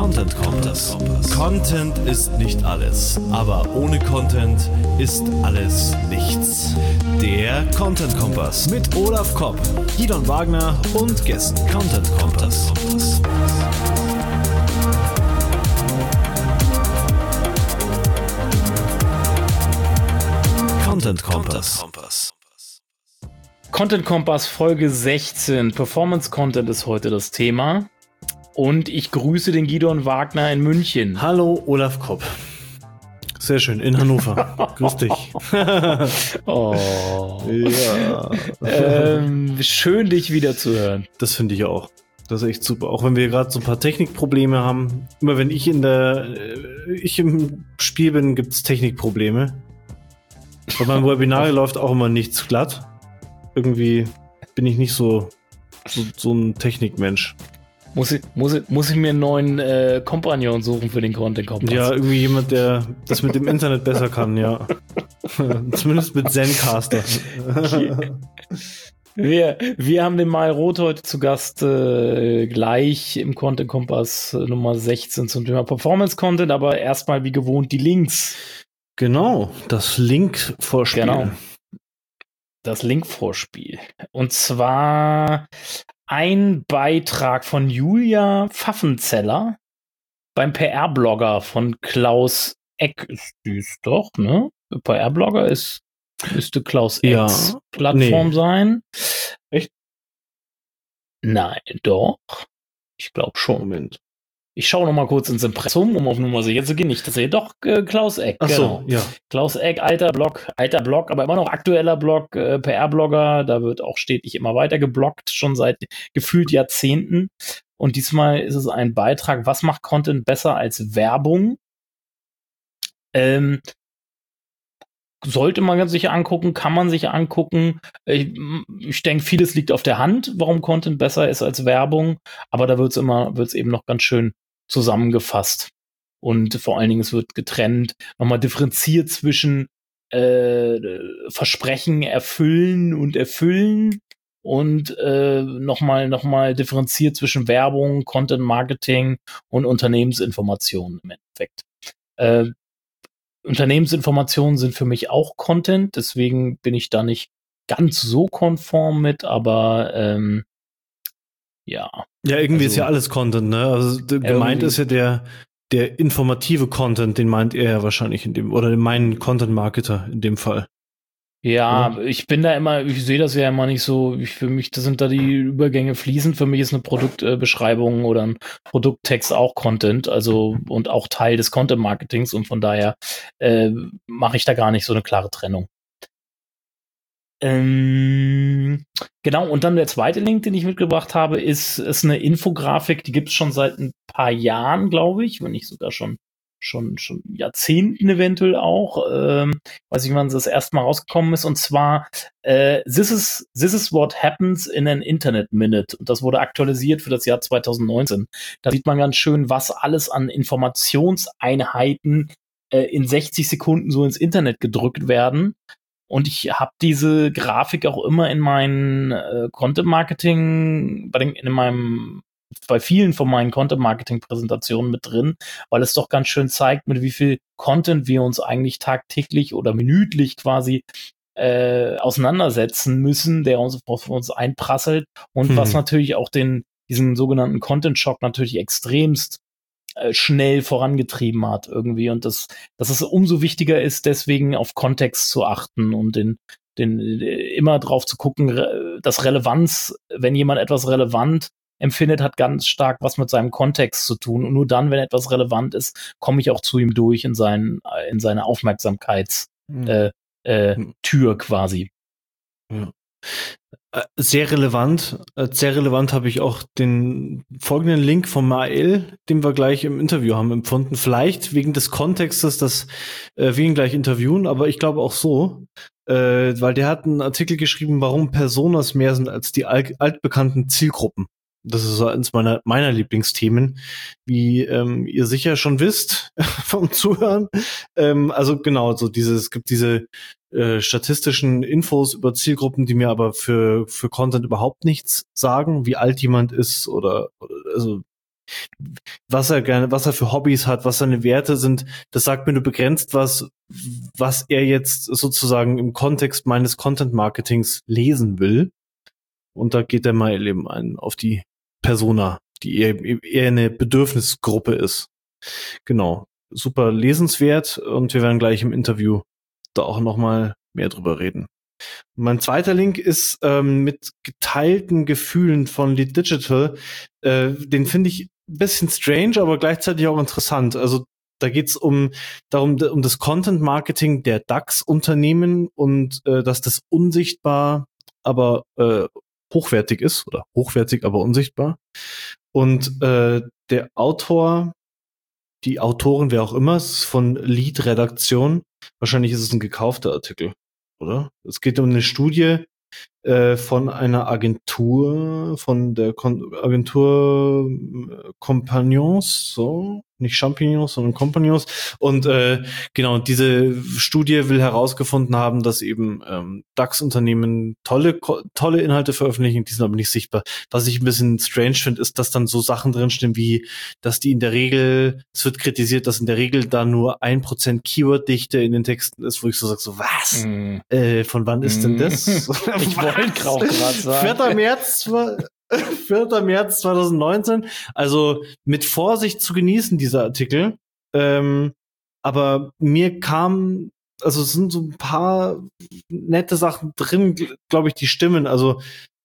Content Kompass. Content ist nicht alles, aber ohne Content ist alles nichts. Der Content Kompass mit Olaf Kopp, Gidon Wagner und Gästen. Content Kompass. Content Kompass. Content Kompass Folge 16. Performance Content ist heute das Thema. Und ich grüße den Gidon Wagner in München. Hallo Olaf Kopp. Sehr schön, in Hannover. Grüß dich. Oh. Ja. Schön, dich wieder zu hören. Das finde ich auch. Das ist echt super. Auch wenn wir gerade so ein paar Technikprobleme haben. Immer wenn ich im Spiel bin, gibt es Technikprobleme. Bei meinem Webinar läuft auch immer nichts glatt. Irgendwie bin ich nicht so ein Technikmensch. Muss ich mir einen neuen Kompagnon suchen für den Content Kompass? Ja, irgendwie jemand, der das mit dem Internet besser kann, ja. Zumindest mit Zencaster. Wir haben den Mal Roth heute zu Gast, gleich im Content Kompass Nummer 16 zum Thema Performance Content, aber erstmal wie gewohnt die Links. Genau, das Link-Vorspiel. Genau. Das Link-Vorspiel. Und zwar ein Beitrag von Julia Pfaffenzeller beim PR-Blogger von Klaus Eck. Ist dies doch, ne? PR-Blogger müsste Klaus Ecks Plattform sein. Echt? Nein, doch. Ich glaube schon. Moment. Ich schaue noch mal kurz ins Impressum, um auf Nummer sicher zu gehen. Nicht, dass ihr doch Klaus Eck. Ach so, genau. ja. Klaus Eck, alter Blog, aber immer noch aktueller Blog, PR-Blogger. Da wird auch stetig immer weiter gebloggt, schon seit gefühlt Jahrzehnten. Und diesmal ist es ein Beitrag, was macht Content besser als Werbung? Sollte man sich angucken, kann man sich angucken. Ich denke, vieles liegt auf der Hand, warum Content besser ist als Werbung. Aber da wird's eben noch ganz schön zusammengefasst. Und vor allen Dingen, es wird getrennt, nochmal differenziert zwischen Versprechen erfüllen und erfüllen und nochmal differenziert zwischen Werbung, Content Marketing und Unternehmensinformationen im Endeffekt. Unternehmensinformationen sind für mich auch Content, deswegen bin ich da nicht ganz so konform mit, aber ja. Ja, irgendwie ist ja alles Content, ne? Also gemeint ist ja der informative Content, den meint er ja wahrscheinlich oder meinen Content-Marketer in dem Fall. Ja, ich sehe das ja immer nicht so, für mich, das sind da die Übergänge fließend, für mich ist eine Produktbeschreibung oder ein Produkttext auch Content, also und auch Teil des Content-Marketings und von daher mache ich da gar nicht so eine klare Trennung. Genau, und dann der zweite Link, den ich mitgebracht habe, ist eine Infografik, die gibt es schon seit ein paar Jahren, glaube ich, wenn nicht sogar schon Jahrzehnten eventuell auch. Weiß ich, wann das erste Mal rausgekommen ist. Und zwar This is what happens in an Internet Minute. Und das wurde aktualisiert für das Jahr 2019. Da sieht man ganz schön, was alles an Informationseinheiten in 60 Sekunden so ins Internet gedrückt werden. Und ich habe diese Grafik auch immer in meinen Content-Marketing, bei vielen von meinen Content-Marketing-Präsentationen mit drin, weil es doch ganz schön zeigt, mit wie viel Content wir uns eigentlich tagtäglich oder minütlich quasi auseinandersetzen müssen, der auf uns einprasselt und was natürlich auch diesen sogenannten Content-Shock natürlich extremst schnell vorangetrieben hat irgendwie und dass es umso wichtiger ist, deswegen auf Kontext zu achten und immer drauf zu gucken, dass Relevanz, wenn jemand etwas relevant empfindet, hat ganz stark was mit seinem Kontext zu tun und nur dann, wenn etwas relevant ist, komme ich auch zu ihm durch in seine Aufmerksamkeitstür quasi. Ja. Sehr relevant habe ich auch den folgenden Link vom Mael, den wir gleich im Interview haben empfunden. Vielleicht wegen des Kontextes, dass wir ihn gleich interviewen, aber ich glaube auch so, weil der hat einen Artikel geschrieben, warum Personas mehr sind als die altbekannten Zielgruppen. Das ist so eines meiner Lieblingsthemen, wie ihr sicher schon wisst vom Zuhören. Also genau, es gibt diese statistischen Infos über Zielgruppen, die mir aber für Content überhaupt nichts sagen, wie alt jemand ist oder also was er für Hobbys hat, was seine Werte sind. Das sagt mir nur begrenzt was er jetzt sozusagen im Kontext meines Content-Marketings lesen will. Und da geht der Mael eben auf die Persona, die eher eine Bedürfnisgruppe ist. Genau. Super lesenswert und wir werden gleich im Interview da auch nochmal mehr drüber reden. Mein zweiter Link ist mit geteilten Gefühlen von Lead Digital. Den finde ich ein bisschen strange, aber gleichzeitig auch interessant. Also da geht es darum das Content-Marketing der DAX-Unternehmen und dass das unsichtbar, aber hochwertig ist oder hochwertig, aber unsichtbar. Und der Autor, die Autorin, wer auch immer, ist von Lead-Redaktion. Wahrscheinlich ist es ein gekaufter Artikel, oder? Es geht um eine Studie von einer Agentur, von der Agentur Compagnons, so, nicht Champignons, sondern Compagnons. Und genau, diese Studie will herausgefunden haben, dass eben DAX-Unternehmen tolle Inhalte veröffentlichen, die sind aber nicht sichtbar. Was ich ein bisschen strange finde, ist, dass dann so Sachen drinstehen wie, dass die in der Regel, es wird kritisiert, dass in der Regel da nur 1% Keyword-Dichte in den Texten ist, wo ich so sage, so was? Von wann ist denn das? Ich wollte auch gerade sagen. 4. März 2019. Also mit Vorsicht zu genießen, dieser Artikel. Aber mir also es sind so ein paar nette Sachen drin, glaube ich, die stimmen. Also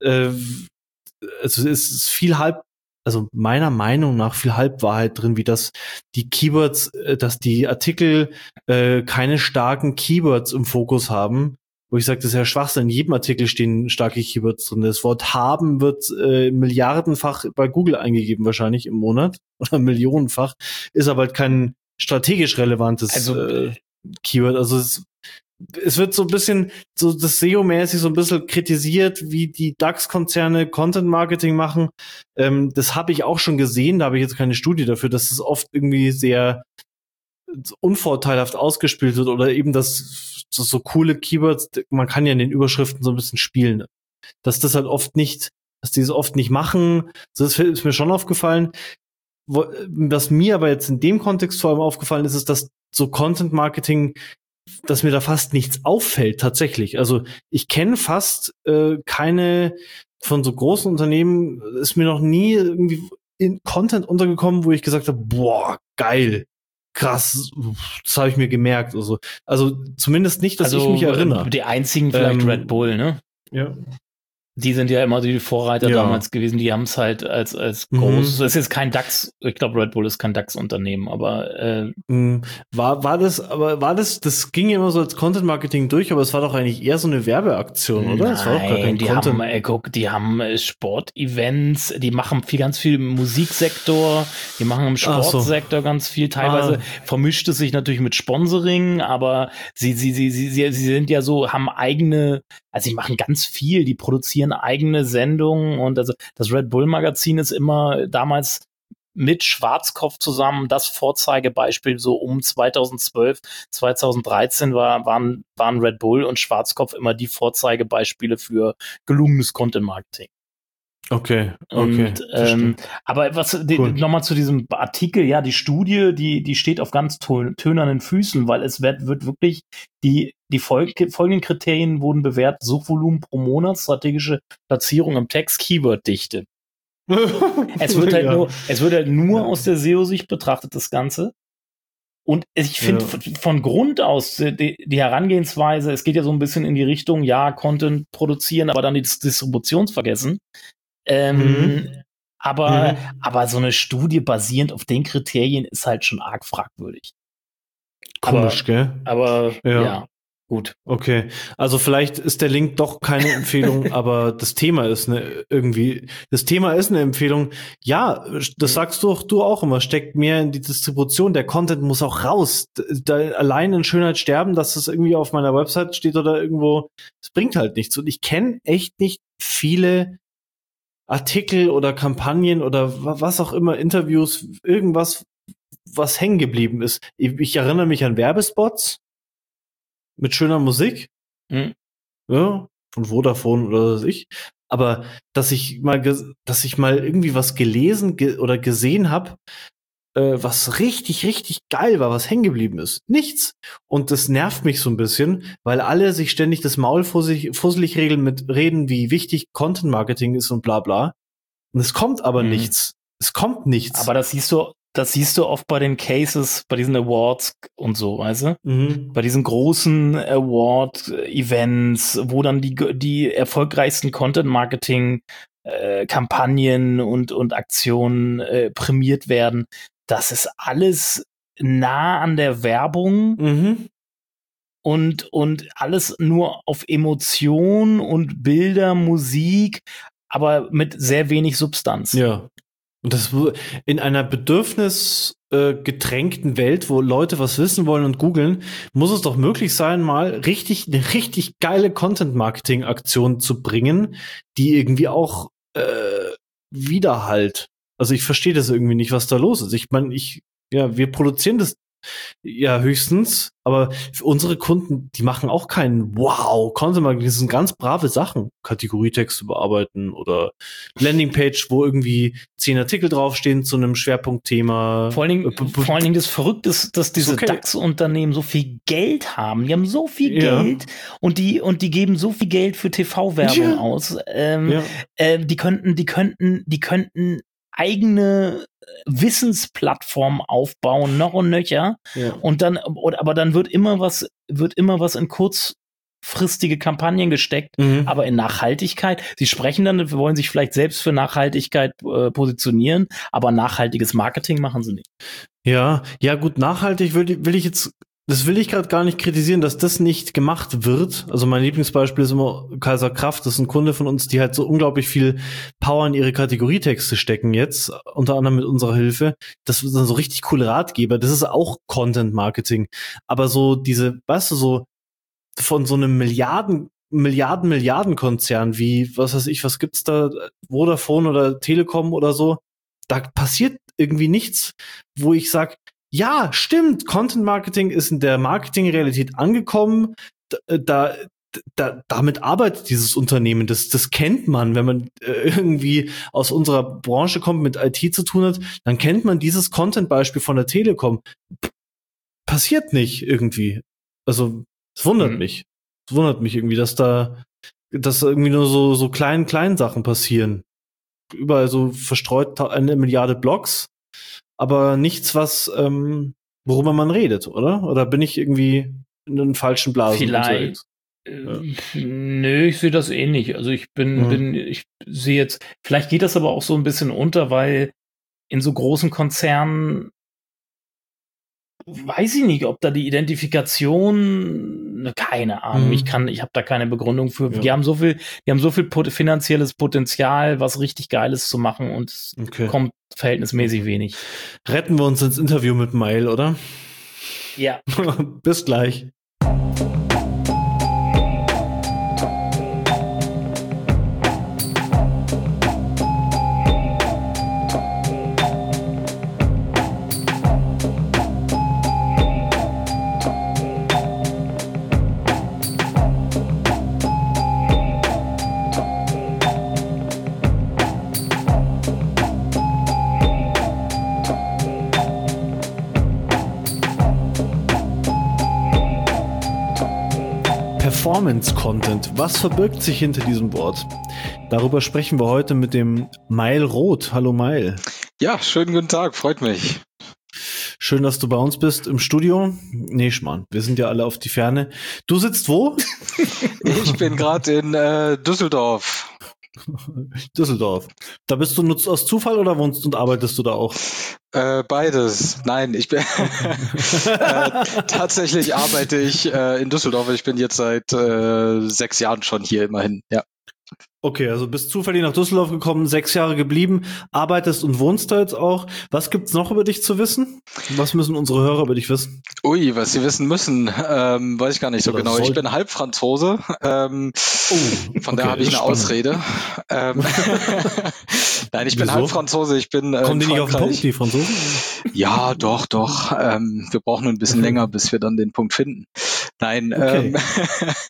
es ist viel also meiner Meinung nach viel Halbwahrheit drin, wie dass die Keywords, dass die Artikel keine starken Keywords im Fokus haben. Wo ich sage, das ist ja Schwachsinn. In jedem Artikel stehen starke Keywords drin. Das Wort haben wird milliardenfach bei Google eingegeben wahrscheinlich im Monat oder millionenfach. Ist aber halt kein strategisch relevantes Keyword. Also es wird so ein bisschen, so das SEO-mäßig so ein bisschen kritisiert, wie die DAX-Konzerne Content-Marketing machen. Das habe ich auch schon gesehen. Da habe ich jetzt keine Studie dafür, dass es oft irgendwie sehr unvorteilhaft ausgespielt wird oder eben so coole Keywords, man kann ja in den Überschriften so ein bisschen spielen, dass die das oft nicht machen. Das ist mir schon aufgefallen. Was mir aber jetzt in dem Kontext vor allem aufgefallen ist, dass so Content-Marketing, dass mir da fast nichts auffällt tatsächlich. Also ich kenne fast keine von so großen Unternehmen, ist mir noch nie irgendwie in Content untergekommen, wo ich gesagt habe, boah, geil. Krass, das habe ich mir gemerkt. Also zumindest nicht, dass ich mich erinnere. Die einzigen vielleicht Red Bull, ne? Ja. Die sind ja immer die Vorreiter damals gewesen. Die haben es halt als großes. Das ist jetzt kein DAX. Ich glaube, Red Bull ist kein DAX-Unternehmen, aber das ging ja immer so als Content-Marketing durch, aber es war doch eigentlich eher so eine Werbeaktion, oder? Nein, das war doch gar kein Content. Die haben Sportevents, die machen ganz viel im Musiksektor, die machen im Sportsektor ganz viel. Teilweise vermischt es sich natürlich mit Sponsoring, aber sie sind ja so, haben eigene, also sie machen ganz viel, die produzieren eigene Sendungen und also das Red Bull Magazin ist immer damals mit Schwarzkopf zusammen das Vorzeigebeispiel, so um 2012, 2013 waren Red Bull und Schwarzkopf immer die Vorzeigebeispiele für gelungenes Content Marketing. Okay. Und, aber nochmal zu diesem Artikel, ja, die Studie, die steht auf ganz tönernen Füßen, weil es wird wirklich die folgenden Kriterien wurden bewertet: Suchvolumen pro Monat, strategische Platzierung im Text, Keyword-Dichte. Es wird halt nur aus der SEO-Sicht betrachtet, das Ganze. Und ich finde von Grund aus die Herangehensweise, es geht ja so ein bisschen in die Richtung, ja, Content produzieren, aber dann die Distribution vergessen. Aber so eine Studie basierend auf den Kriterien ist halt schon arg fragwürdig. Komisch, gell? Aber ja, gut. Okay, also vielleicht ist der Link doch keine Empfehlung, aber das Thema ist eine Empfehlung. Ja, das sagst du auch immer, steckt mehr in die Distribution. Der Content muss auch raus. Da allein in Schönheit sterben, dass das irgendwie auf meiner Website steht oder irgendwo, das bringt halt nichts. Und ich kenne echt nicht viele Artikel oder Kampagnen oder was auch immer, Interviews, irgendwas, was hängen geblieben ist. Ich erinnere mich an Werbespots mit schöner Musik. Ja, von Vodafone oder was weiß ich. Aber dass ich mal irgendwie was gelesen oder gesehen habe, was richtig, richtig geil war, was hängen geblieben ist. Nichts. Und das nervt mich so ein bisschen, weil alle sich ständig das Maul fusselig reden, wie wichtig Content Marketing ist und bla bla. Und es kommt aber nichts. Es kommt nichts. Aber das siehst du oft bei den Cases, bei diesen Awards und so, weißt du? Bei diesen großen Award-Events, wo dann die erfolgreichsten Content-Marketing-Kampagnen und Aktionen prämiert werden. Das ist alles nah an der Werbung und alles nur auf Emotion und Bilder, Musik, aber mit sehr wenig Substanz. Ja. Und das in einer bedürfnisgetränkten Welt, wo Leute was wissen wollen und googeln, muss es doch möglich sein, mal eine richtig geile Content-Marketing-Aktion zu bringen, die irgendwie auch Widerhalt. Also ich verstehe das irgendwie nicht, was da los ist. Ich meine, wir produzieren das ja höchstens, aber für unsere Kunden, die machen auch keinen Content-Marketing, das sind ganz brave Sachen. Kategorietexte bearbeiten oder Landingpage, wo irgendwie 10 Artikel draufstehen zu einem Schwerpunktthema. Vor allen Dingen das Verrückte ist, dass diese DAX-Unternehmen so viel Geld haben. Die haben so viel Geld und die geben so viel Geld für TV-Werbung aus. Die könnten eigene Wissensplattformen aufbauen, noch und nöcher. Ja. Aber dann wird immer was in kurzfristige Kampagnen gesteckt, aber in Nachhaltigkeit. Sie sprechen dann, wollen sich vielleicht selbst für Nachhaltigkeit positionieren, aber nachhaltiges Marketing machen sie nicht. Ja, gut, nachhaltig das will ich gerade gar nicht kritisieren, dass das nicht gemacht wird. Also mein Lieblingsbeispiel ist immer Kaiser Kraft. Das ist ein Kunde von uns, die halt so unglaublich viel Power in ihre Kategorietexte stecken jetzt, unter anderem mit unserer Hilfe. Das sind so richtig coole Ratgeber. Das ist auch Content Marketing. Aber so so von so einem Milliardenkonzern wie, was weiß ich, was gibt's da, Vodafone oder Telekom oder so, da passiert irgendwie nichts, wo ich sag, ja, stimmt, Content Marketing ist in der Marketingrealität angekommen. Damit arbeitet dieses Unternehmen. Das kennt man, wenn man irgendwie aus unserer Branche kommt, mit IT zu tun hat, dann kennt man dieses Content-Beispiel von der Telekom. Passiert nicht irgendwie. Also, es wundert mich. Es wundert mich irgendwie, dass irgendwie nur so kleinen Sachen passieren. Überall so verstreut 1 Milliarde Blogs. Aber nichts, worüber man redet, oder? Oder bin ich irgendwie in den falschen Blasen unterwegs? Nö, ich sehe das ähnlich. Also ich sehe jetzt, vielleicht geht das aber auch so ein bisschen unter, weil in so großen Konzernen weiß ich nicht, ob da die Identifikation, keine Ahnung, ich habe da keine Begründung für. Ja. Die haben so viel finanzielles Potenzial, was richtig Geiles zu machen und es kommt verhältnismäßig wenig. Retten wir uns ins Interview mit Mail, oder? Ja. Bis gleich. Performance-Content. Was verbirgt sich hinter diesem Wort? Darüber sprechen wir heute mit dem Mail Roth. Hallo Mail. Ja, schönen guten Tag, freut mich. Schön, dass du bei uns bist im Studio. Nee, Schmarrn, wir sind ja alle auf die Ferne. Du sitzt wo? Ich bin gerade in Düsseldorf. Düsseldorf. Da bist du nur aus Zufall oder wohnst und arbeitest du da auch? Beides. Nein, ich bin tatsächlich arbeite ich in Düsseldorf. Ich bin jetzt seit 6 Jahren schon hier immerhin. Ja. Okay, also bist zufällig nach Düsseldorf gekommen, 6 Jahre geblieben, arbeitest und wohnst da jetzt auch. Was gibt's noch über dich zu wissen? Was müssen unsere Hörer über dich wissen? Ui, was sie wissen müssen, weiß ich gar nicht so genau. Ich bin halb Franzose, von daher habe ich eine Ausrede. Nein, ich bin halb Franzose, ich bin Kommen die nicht auf den Punkt, die Franzosen? Ja, doch. Wir brauchen ein bisschen länger, bis wir dann den Punkt finden. Nein,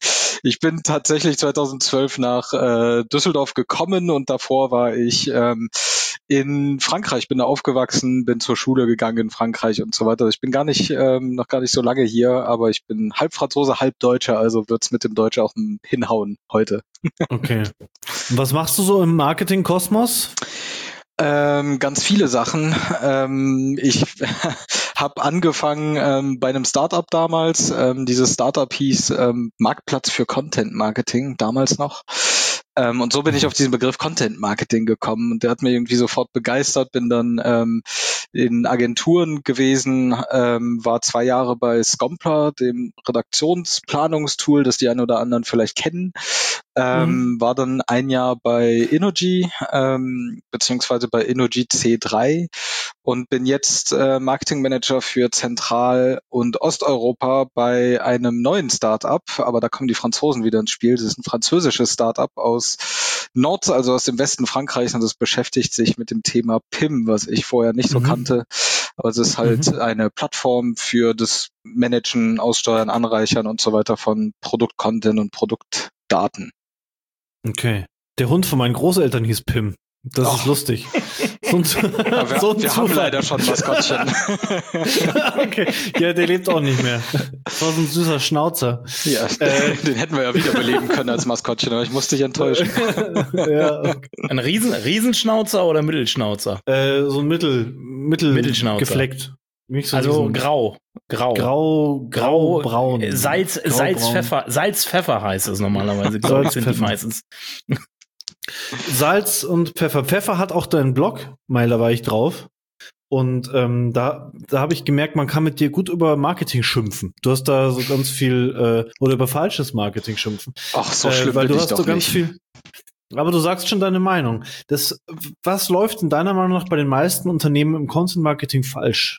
Ich bin tatsächlich 2012 nach Düsseldorf gekommen und davor war ich in Frankreich, bin da aufgewachsen, bin zur Schule gegangen in Frankreich und so weiter. Ich bin noch gar nicht so lange hier, aber ich bin halb Franzose, halb Deutscher, also wird's mit dem Deutsch auch hinhauen heute. Okay. Und was machst du so im Marketing-Kosmos? Ganz viele Sachen. Ich habe angefangen bei einem Startup damals. Dieses Startup hieß Marktplatz für Content Marketing, damals noch. Und so bin ich auf diesen Begriff Content Marketing gekommen und der hat mir irgendwie sofort begeistert, bin dann in Agenturen gewesen, war 2 Jahre bei Scompler, dem Redaktionsplanungstool, das die einen oder anderen vielleicht kennen, war dann 1 Jahr bei Innogy, beziehungsweise bei Innogy C3 und bin jetzt Marketingmanager für Zentral- und Osteuropa bei einem neuen Startup, aber da kommen die Franzosen wieder ins Spiel. Das ist ein französisches Startup aus also aus dem Westen Frankreichs und das beschäftigt sich mit dem Thema PIM, was ich vorher nicht so kannte. Aber es ist halt eine Plattform für das Managen, Aussteuern, Anreichern und so weiter von Produktcontent und Produktdaten. Okay. Der Hund von meinen Großeltern hieß Pim. Das ist lustig. Wir haben leider schon ein Maskottchen. Okay. Ja, der lebt auch nicht mehr. Das war so ein süßer Schnauzer. Ja, den hätten wir ja wiederbeleben können als Maskottchen, aber ich musste dich enttäuschen. Ja, okay. Ein Riesenschnauzer oder Mittelschnauzer? So ein Mittelschnauzer. Gefleckt. Nicht so also grau, braun. Salz, Pfeffer heißt es normalerweise, glaube ich, sind die meistens. Salz und Pfeffer. Pfeffer hat auch deinen Blog, Mai, da war ich drauf. Und da habe ich gemerkt, man kann mit dir gut über Marketing schimpfen. Du hast da so ganz viel, oder über falsches Marketing schimpfen. Ach, so schlimm weil bin du ich hast doch so ganz nicht. viel. Aber du sagst schon deine Meinung. Was läuft in deiner Meinung nach bei den meisten Unternehmen im Content Marketing falsch?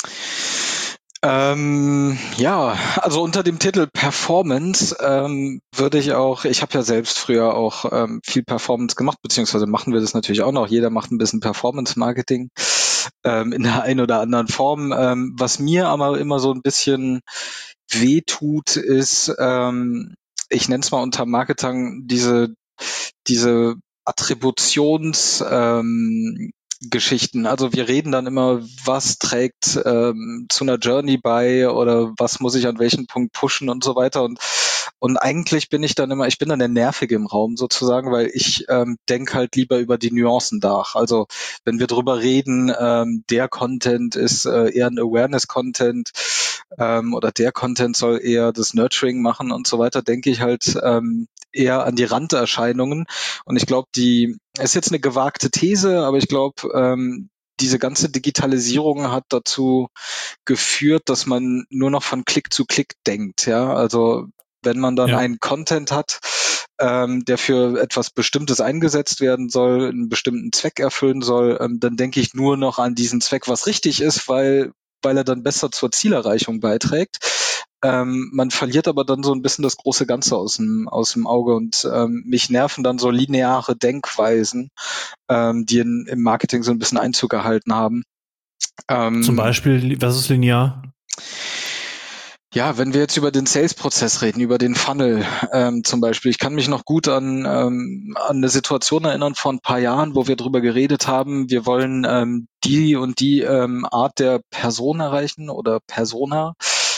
Ja, also unter dem Titel Performance würde ich habe ja selbst früher auch viel Performance gemacht, beziehungsweise machen wir das natürlich auch noch. Jeder macht ein bisschen Performance-Marketing in der einen oder anderen Form. Was mir aber immer so ein bisschen wehtut, ist, ich nenne es mal unter Marketing diese Attributions Geschichten. Also wir reden dann immer, was trägt zu einer Journey bei oder was muss ich an welchem Punkt pushen und so weiter. Und eigentlich bin ich dann der Nervige im Raum sozusagen, weil ich denke halt lieber über die Nuancen nach. Also wenn wir drüber reden, der Content ist eher ein Awareness-Content oder der Content soll eher das Nurturing machen und so weiter, denke ich halt eher an die Randerscheinungen. Und ich glaube, ist jetzt eine gewagte These, aber ich glaube, diese ganze Digitalisierung hat dazu geführt, dass man nur noch von Klick zu Klick denkt. Ja, also wenn man dann einen Content hat, der für etwas Bestimmtes eingesetzt werden soll, einen bestimmten Zweck erfüllen soll, dann denke ich nur noch an diesen Zweck, was richtig ist, weil er dann besser zur Zielerreichung beiträgt. Man verliert aber dann so ein bisschen das große Ganze aus dem Auge und mich nerven dann so lineare Denkweisen, die im Marketing so ein bisschen Einzug gehalten haben. Zum Beispiel, was ist linear? Ja, wenn wir jetzt über den Sales-Prozess reden, über den Funnel zum Beispiel. Ich kann mich noch gut an eine Situation erinnern vor ein paar Jahren, wo wir drüber geredet haben, wir wollen die und die Art der Person erreichen oder Persona.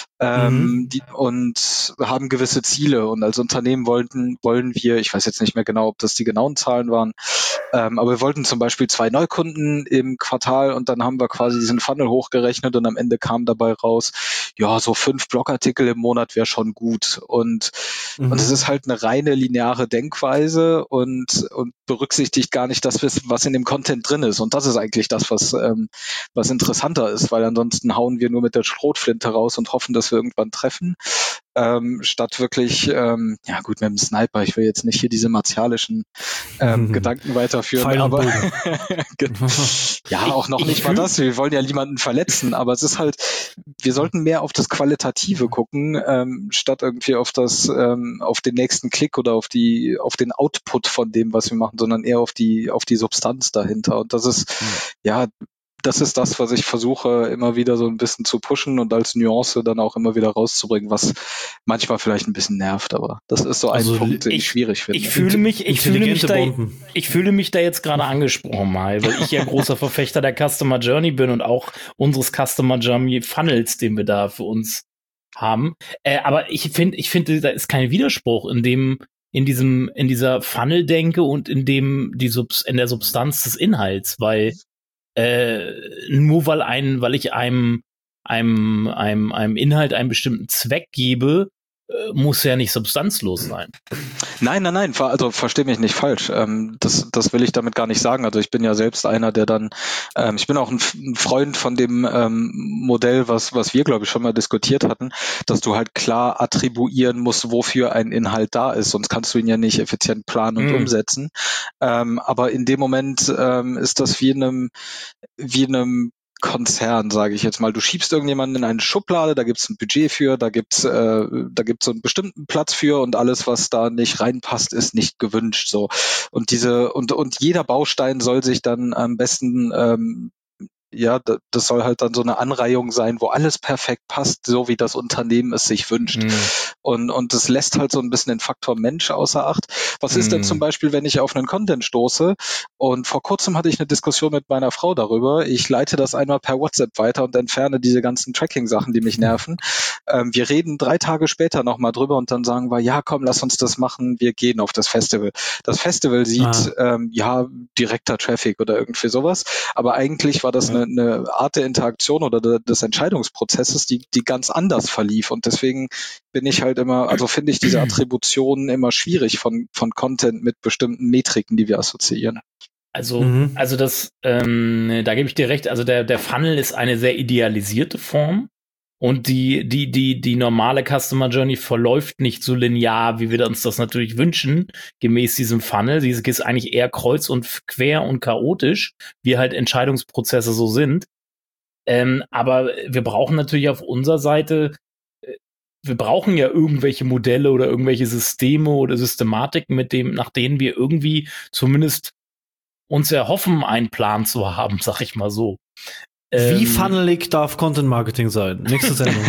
Und haben gewisse Ziele und als Unternehmen wollen wir, ich weiß jetzt nicht mehr genau, ob das die genauen Zahlen waren, aber wir wollten zum Beispiel 2 Neukunden im Quartal und dann haben wir quasi diesen Funnel hochgerechnet und am Ende kam dabei raus, ja, so 5 Blogartikel im Monat wäre schon gut und es ist halt eine reine lineare Denkweise und berücksichtigt gar nicht das, was in dem Content drin ist und das ist eigentlich das, was interessanter ist, weil ansonsten hauen wir nur mit der Schrotflinte raus und hoffen, dass wir irgendwann treffen, statt wirklich, ja gut, mit dem Sniper, ich will jetzt nicht hier diese martialischen Gedanken weiterführen, aber ja, auch noch nicht mal das, wir wollen ja niemanden verletzen, aber es ist halt, wir sollten mehr auf das Qualitative gucken, statt irgendwie auf den nächsten Klick oder auf den Output von dem, was wir machen, sondern eher auf die Substanz dahinter und das ist, ja, das ist das, was ich versuche, immer wieder so ein bisschen zu pushen und als Nuance dann auch immer wieder rauszubringen, was manchmal vielleicht ein bisschen nervt, aber das ist so ein Punkt, den ich schwierig finde. Ich fühle mich da jetzt gerade angesprochen, weil ich ja großer Verfechter der Customer Journey bin und auch unseres Customer Journey Funnels, den wir da für uns haben. Aber ich finde, da ist kein Widerspruch in dieser Funnel-Denke und in der Substanz des Inhalts, weil nur weil ich einem Inhalt einen bestimmten Zweck gebe, muss ja nicht substanzlos sein. Nein, also versteh mich nicht falsch. Das will ich damit gar nicht sagen. Also ich bin ja selbst einer, der dann, ich bin auch ein Freund von dem Modell, was wir, glaube ich, schon mal diskutiert hatten, dass du halt klar attribuieren musst, wofür ein Inhalt da ist, sonst kannst du ihn ja nicht effizient planen und umsetzen. Aber in dem Moment ist das wie in einem Konzern, sage ich jetzt mal. Du schiebst irgendjemanden in eine Schublade, da gibt's ein Budget für, da gibt's so einen bestimmten Platz für und alles, was da nicht reinpasst, ist nicht gewünscht. So. Und jeder Baustein soll sich dann am besten das soll halt dann so eine Anreihung sein, wo alles perfekt passt, so wie das Unternehmen es sich wünscht. Und das lässt halt so ein bisschen den Faktor Mensch außer Acht. Was ist denn zum Beispiel, wenn ich auf einen Content stoße? Und vor kurzem hatte ich eine Diskussion mit meiner Frau darüber. Ich leite das einmal per WhatsApp weiter und entferne diese ganzen Tracking-Sachen, die mich nerven. Wir reden 3 Tage später nochmal drüber und dann sagen wir, ja komm, lass uns das machen, wir gehen auf das Festival. Das Festival sieht, direkter Traffic oder irgendwie sowas, aber eigentlich war das eine Art der Interaktion oder des Entscheidungsprozesses, die ganz anders verlief und deswegen bin ich halt finde ich diese Attributionen immer schwierig von Content mit bestimmten Metriken, die wir assoziieren. Also das, da gebe ich dir recht, also der Funnel ist eine sehr idealisierte Form und die normale Customer Journey verläuft nicht so linear, wie wir uns das natürlich wünschen, gemäß diesem Funnel. Sie ist eigentlich eher kreuz und quer und chaotisch, wie halt Entscheidungsprozesse so sind. Aber wir brauchen natürlich auf unserer Seite, wir brauchen ja irgendwelche Modelle oder irgendwelche Systeme oder Systematiken, nach denen wir irgendwie zumindest uns erhoffen, einen Plan zu haben, sag ich mal so. Wie funnelig darf Content Marketing sein? Nächste Sendung.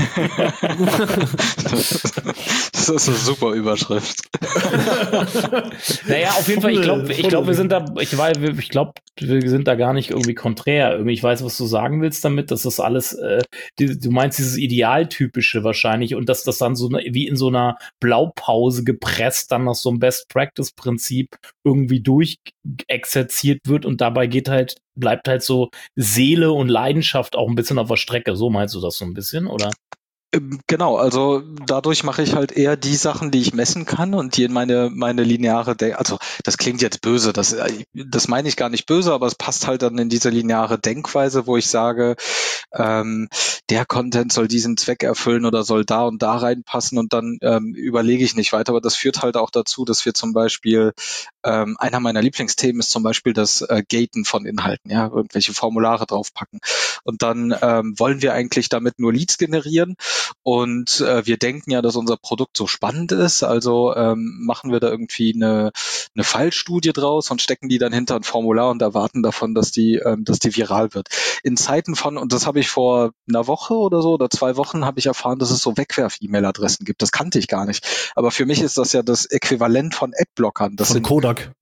Das ist eine super Überschrift. Naja, auf jeden Fall, ich glaube, wir sind da gar nicht irgendwie konträr. Ich weiß, was du sagen willst damit, dass das alles, du meinst dieses Idealtypische wahrscheinlich und dass das dann so wie in so einer Blaupause gepresst dann nach so einem Best-Practice-Prinzip irgendwie durchexerziert wird und dabei bleibt halt so Seele und Leidenschaft auch ein bisschen auf der Strecke. So meinst du das so ein bisschen, oder? Genau, also dadurch mache ich halt eher die Sachen, die ich messen kann und die in meine lineare also das klingt jetzt böse, das meine ich gar nicht böse, aber es passt halt dann in diese lineare Denkweise, wo ich sage, der Content soll diesen Zweck erfüllen oder soll da und da reinpassen und dann überlege ich nicht weiter, aber das führt halt auch dazu, dass wir zum Beispiel einer meiner Lieblingsthemen ist zum Beispiel das Gaten von Inhalten, ja, irgendwelche Formulare draufpacken und dann wollen wir eigentlich damit nur Leads generieren. Und wir denken ja, dass unser Produkt so spannend ist, also machen wir da irgendwie eine Fallstudie draus und stecken die dann hinter ein Formular und erwarten davon, dass die viral wird. In Zeiten von, und das habe ich vor einer Woche oder so oder 2 Wochen habe ich erfahren, dass es so Wegwerf-E-Mail-Adressen gibt. Das kannte ich gar nicht. Aber für mich ist das ja das Äquivalent von Adblockern. Das von Kodak.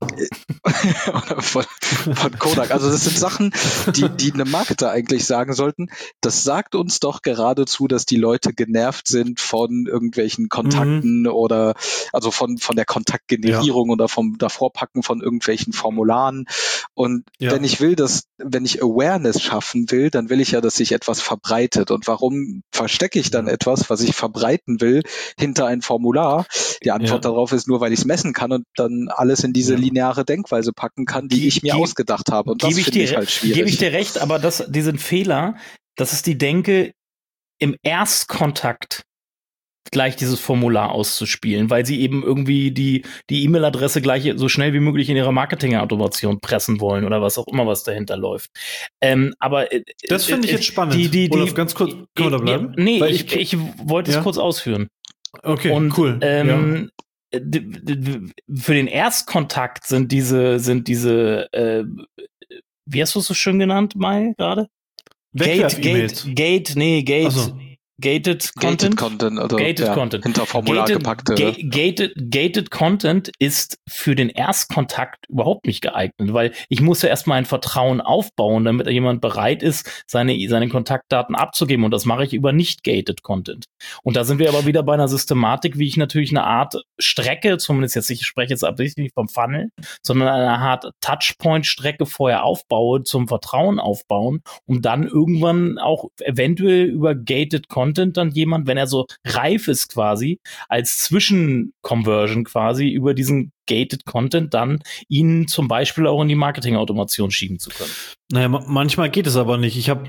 von Kodak. Also das sind Sachen, die einem Marketer eigentlich sagen sollten. Das sagt uns doch geradezu, dass die Leute genervt sind von irgendwelchen Kontakten oder also von der Kontaktgenerierung oder vom Davorpacken von irgendwelchen Formularen. Und wenn ich Awareness schaffen will, dann will ich ja, dass sich etwas verbreitet. Und warum verstecke ich dann etwas, was ich verbreiten will, hinter ein Formular? Die Antwort darauf ist nur, weil ich es messen kann und dann alles in diese lineare Denkweise packen kann, die ich mir ausgedacht habe. Und das finde ich halt schwierig. Gebe ich dir recht, aber diesen Fehler, das ist die Denke, im Erstkontakt gleich dieses Formular auszuspielen, weil sie eben irgendwie die E-Mail-Adresse gleich so schnell wie möglich in ihre Marketing-Automation pressen wollen oder was auch immer, was dahinter läuft. Aber das finde ich jetzt spannend. Olaf, ganz kurz, können wir da bleiben? Nee, ich wollte es kurz ausführen. Okay, und, cool. Für den Erstkontakt sind diese wie hast du es so schön genannt, Mai, gerade? Wegwerf-E-Mails. Gated Content oder Gated Content. Hinter Formular gepackte. Gated Content ist für den Erstkontakt überhaupt nicht geeignet, weil ich muss ja erstmal ein Vertrauen aufbauen, damit jemand bereit ist, seine Kontaktdaten abzugeben, und das mache ich über nicht gated Content. Und da sind wir aber wieder bei einer Systematik, wie ich natürlich eine Art Strecke, zumindest jetzt, ich spreche jetzt absichtlich nicht vom Funnel, sondern eine Art Touchpoint-Strecke vorher aufbaue, zum Vertrauen aufbauen, um dann irgendwann auch eventuell über gated Content dann jemand, wenn er so reif ist quasi, als Zwischenconversion quasi über diesen gated Content dann ihn zum Beispiel auch in die Marketing-Automation schieben zu können. Naja, manchmal geht es aber nicht. Ich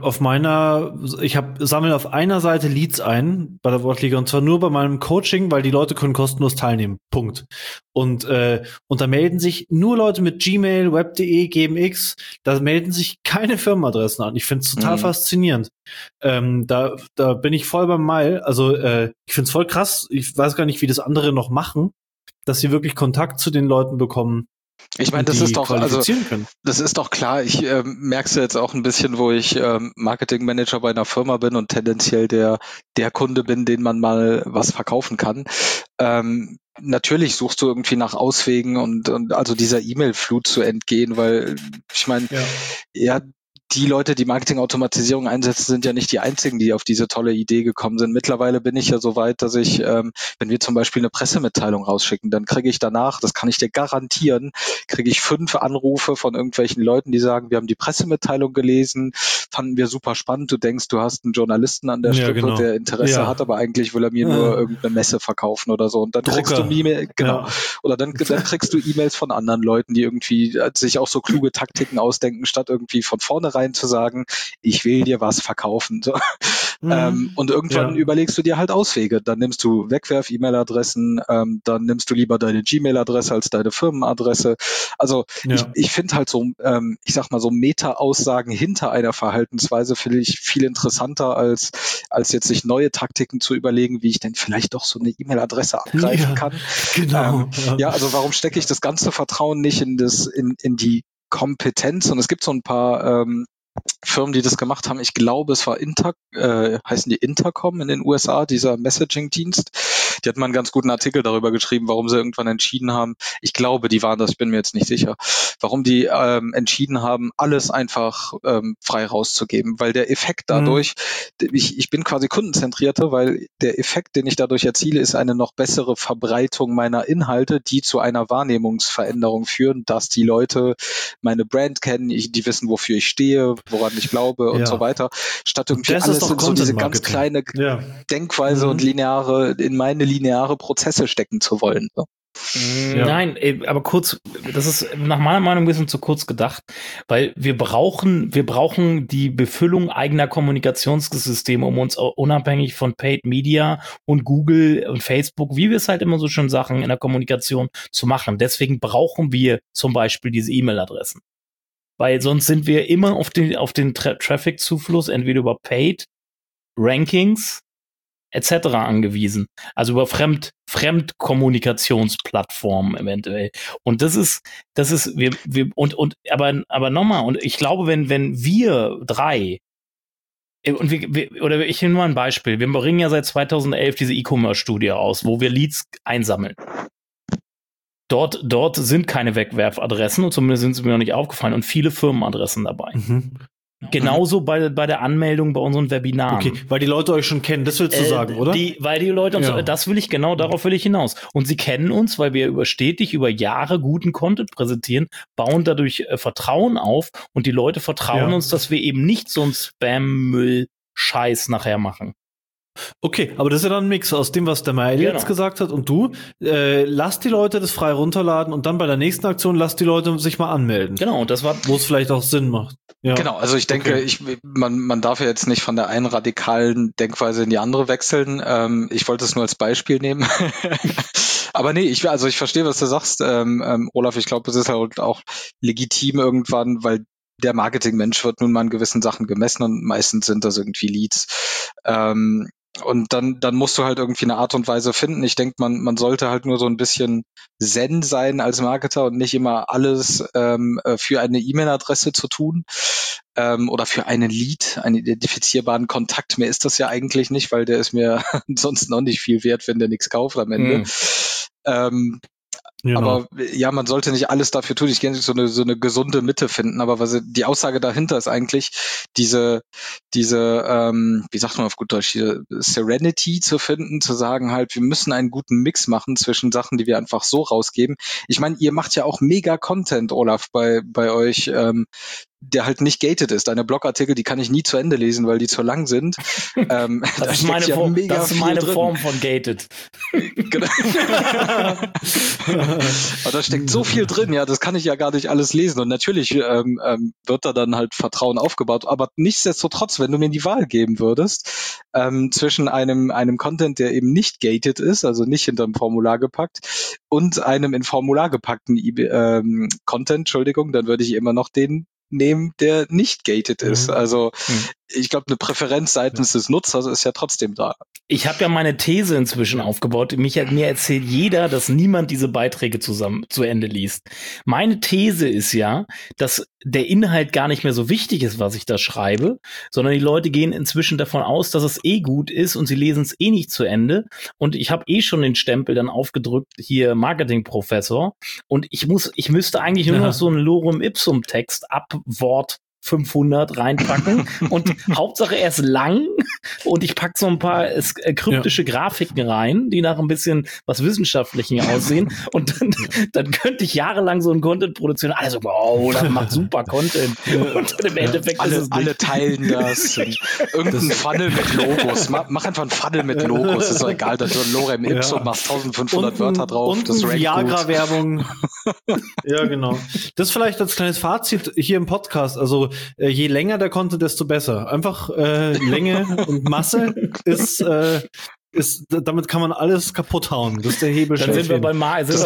sammle auf einer Seite Leads ein bei der Wortliga, und zwar nur bei meinem Coaching, weil die Leute können kostenlos teilnehmen. Punkt. Und da melden sich nur Leute mit Gmail, Web.de, GMX, da melden sich keine Firmenadressen an. Ich finde es total faszinierend. Da bin ich voll beim Mile. Also ich finde es voll krass. Ich weiß gar nicht, wie das andere noch machen, dass sie wirklich Kontakt zu den Leuten bekommen. Ich meine, das ist doch klar. Ich merke es jetzt auch ein bisschen, wo ich Marketingmanager bei einer Firma bin und tendenziell der Kunde bin, den man mal was verkaufen kann. Natürlich suchst du irgendwie nach Auswegen und also dieser E-Mail-Flut zu entgehen, weil ich meine, ja, die Leute, die Marketingautomatisierung einsetzen, sind ja nicht die einzigen, die auf diese tolle Idee gekommen sind. Mittlerweile bin ich ja so weit, dass ich, wenn wir zum Beispiel eine Pressemitteilung rausschicken, dann kriege ich danach, das kann ich dir garantieren, kriege ich 5 Anrufe von irgendwelchen Leuten, die sagen, wir haben die Pressemitteilung gelesen, fanden wir super spannend. Du denkst, du hast einen Journalisten an der Strippe, genau, der Interesse hat, aber eigentlich will er mir nur irgendeine Messe verkaufen oder so. Und dann kriegst du oder dann kriegst du E-Mails von anderen Leuten, die irgendwie sich auch so kluge Taktiken ausdenken, statt irgendwie von vornherein zu sagen, ich will dir was verkaufen. So. Und irgendwann überlegst du dir halt Auswege. Dann nimmst du Wegwerf-E-Mail-Adressen, dann nimmst du lieber deine Gmail-Adresse als deine Firmenadresse. Also ich finde halt so, ich sag mal so Meta-Aussagen hinter einer Verhaltensweise finde ich viel interessanter, als jetzt sich neue Taktiken zu überlegen, wie ich denn vielleicht doch so eine E-Mail-Adresse abgreifen kann. Genau. Also warum stecke ich das ganze Vertrauen nicht in die Kompetenz? Und es gibt so ein paar Firmen, die das gemacht haben. Ich glaube, es war heißen die Intercom in den USA, dieser Messaging-Dienst. Die hatten mal einen ganz guten Artikel darüber geschrieben, warum sie irgendwann entschieden haben, ich glaube, die waren das, ich bin mir jetzt nicht sicher, warum die entschieden haben, alles einfach frei rauszugeben, weil der Effekt dadurch, ich bin quasi kundenzentrierter, weil der Effekt, den ich dadurch erziele, ist eine noch bessere Verbreitung meiner Inhalte, die zu einer Wahrnehmungsveränderung führen, dass die Leute meine Brand kennen, die wissen, wofür ich stehe, woran ich glaube und so weiter, statt irgendwie alles in so diese ganz kleine Denkweise und in meine lineare Prozesse stecken zu wollen. So. Nein, aber kurz, das ist nach meiner Meinung ein bisschen zu kurz gedacht, weil wir brauchen die Befüllung eigener Kommunikationssysteme, um uns unabhängig von Paid Media und Google und Facebook, wie wir es halt immer so schön sagen, in der Kommunikation zu machen. Deswegen brauchen wir zum Beispiel diese E-Mail-Adressen. Weil sonst sind wir immer auf den Traffic-Zufluss entweder über Paid, Rankings etc. angewiesen. Also über Fremdkommunikationsplattformen eventuell. Und das ist aber nochmal, und ich glaube, wenn wir drei, und oder ich nehme mal ein Beispiel, wir bringen ja seit 2011 diese E-Commerce-Studie raus, wo wir Leads einsammeln. Dort sind keine Wegwerfadressen, und zumindest sind sie mir noch nicht aufgefallen, und viele Firmenadressen dabei. Genauso bei der Anmeldung bei unseren Webinaren. Okay, weil die Leute euch schon kennen, das willst du sagen, oder? Weil die Leute uns, darauf will ich hinaus. Und sie kennen uns, weil wir stetig über Jahre guten Content präsentieren, bauen dadurch Vertrauen auf, und die Leute vertrauen uns, dass wir eben nicht so einen Spam-Müll-Scheiß nachher machen. Okay, aber das ist ja dann ein Mix aus dem, was der Mael jetzt gesagt hat, und du. Lass die Leute das frei runterladen, und dann bei der nächsten Aktion lass die Leute sich mal anmelden. Genau, das war, wo es vielleicht auch Sinn macht. Ja. Genau, also ich denke, man darf ja jetzt nicht von der einen radikalen Denkweise in die andere wechseln. Ich wollte es nur als Beispiel nehmen. Aber nee, ich verstehe, was du sagst, Olaf. Ich glaube, es ist halt auch legitim irgendwann, weil der Marketingmensch wird nun mal an gewissen Sachen gemessen, und meistens sind das irgendwie Leads. dann musst du halt irgendwie eine Art und Weise finden. Ich denke, man sollte halt nur so ein bisschen zen sein als Marketer und nicht immer alles für eine E-Mail-Adresse zu tun oder für einen Lead, einen identifizierbaren Kontakt. Mehr ist das ja eigentlich nicht, weil der ist mir sonst noch nicht viel wert, wenn der nichts kauft am Ende. Genau. Aber ja, man sollte nicht alles dafür tun. Ich kenne so eine gesunde Mitte finden. Aber die Aussage dahinter ist eigentlich diese wie sagt man auf gut Deutsch, diese Serenity zu finden, zu sagen halt, wir müssen einen guten Mix machen zwischen Sachen, die wir einfach so rausgeben. Ich meine, ihr macht ja auch mega Content, Olaf, bei euch, der halt nicht gated ist. Deine Blogartikel, die kann ich nie zu Ende lesen, weil die zu lang sind. Das ist meine Form von gated. Genau. Aber da steckt so viel drin, ja, das kann ich ja gar nicht alles lesen. Und natürlich wird da dann halt Vertrauen aufgebaut. Aber nichtsdestotrotz, wenn du mir die Wahl geben würdest, zwischen einem Content, der eben nicht gated ist, also nicht hinterm Formular gepackt, und einem in Formular gepackten Content, Entschuldigung, dann würde ich immer noch den nehmen, der nicht gated ist. Also ich glaube, eine Präferenz seitens des Nutzers ist ja trotzdem da. Ich habe ja meine These inzwischen aufgebaut. Mir erzählt jeder, dass niemand diese Beiträge zu Ende liest. Meine These ist ja, dass der Inhalt gar nicht mehr so wichtig ist, was ich da schreibe, sondern die Leute gehen inzwischen davon aus, dass es gut ist und sie lesen es nicht zu Ende. Und ich habe schon den Stempel dann aufgedrückt, hier Marketingprofessor. Und ich müsste eigentlich nur noch so einen Lorem Ipsum Text ab Wort 500 reinpacken und Hauptsache er ist lang und ich packe so ein paar kryptische Grafiken rein, die nach ein bisschen was Wissenschaftlichem aussehen und dann könnte ich jahrelang so einen Content produzieren. Also, wow, das macht super Content. Und im Endeffekt ist es alle teilen das. Irgendein Funnel mit Logos. Mach einfach ein Funnel mit Logos. Ist doch egal, dass du ein Lorem Ipsum machst 1500 Wörter drauf. Und das Viagra-Werbung. Ja, genau. Das vielleicht als kleines Fazit hier im Podcast. Also je länger der Content, desto besser. Einfach Länge und Masse ist damit kann man alles kaputt hauen. Das ist der Hebel. Dann sind wir bei das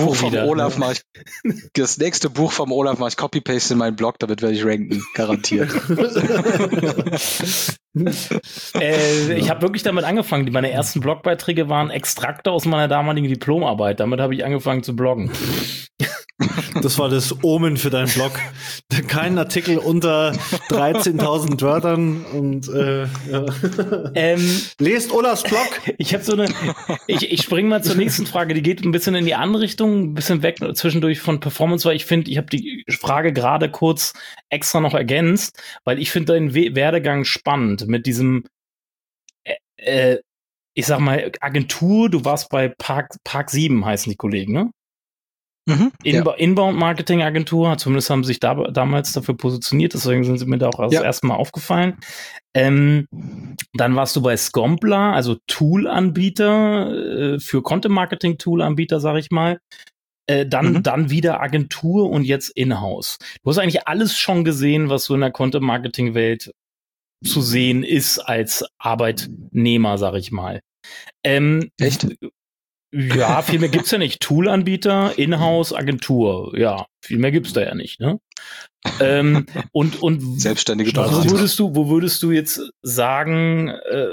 nächste Buch vom Olaf mache ich Copy-Paste in meinen Blog, damit werde ich ranken, garantiert. Ich habe wirklich damit angefangen. Meine ersten Blogbeiträge waren Extrakte aus meiner damaligen Diplomarbeit. Damit habe ich angefangen zu bloggen. Das war das Omen für deinen Blog. Kein Artikel unter 13.000 Wörtern und lest Olafs Blog. Ich habe ich springe mal zur nächsten Frage, die geht ein bisschen in die andere Richtung, ein bisschen weg zwischendurch von Performance, weil ich finde, ich habe die Frage gerade kurz extra noch ergänzt, weil ich finde deinen Werdegang spannend mit diesem ich sag mal Agentur, du warst bei Park 7 heißen die Kollegen, ne? Inbound-Marketing-Agentur, zumindest haben sie sich damals dafür positioniert, deswegen sind sie mir da auch das erste Mal aufgefallen. Dann warst du bei Scompla, also Tool-Anbieter, für Content-Marketing-Tool-Anbieter, sag ich mal. Dann wieder Agentur und jetzt Inhouse. Du hast eigentlich alles schon gesehen, was so in der Content-Marketing-Welt zu sehen ist als Arbeitnehmer, sag ich mal. Echt? Ja, viel mehr gibt's ja nicht. Tool-Anbieter, Inhouse, Agentur. Ja, viel mehr gibt's da ja nicht, ne? Und selbstständige wo würdest du jetzt sagen,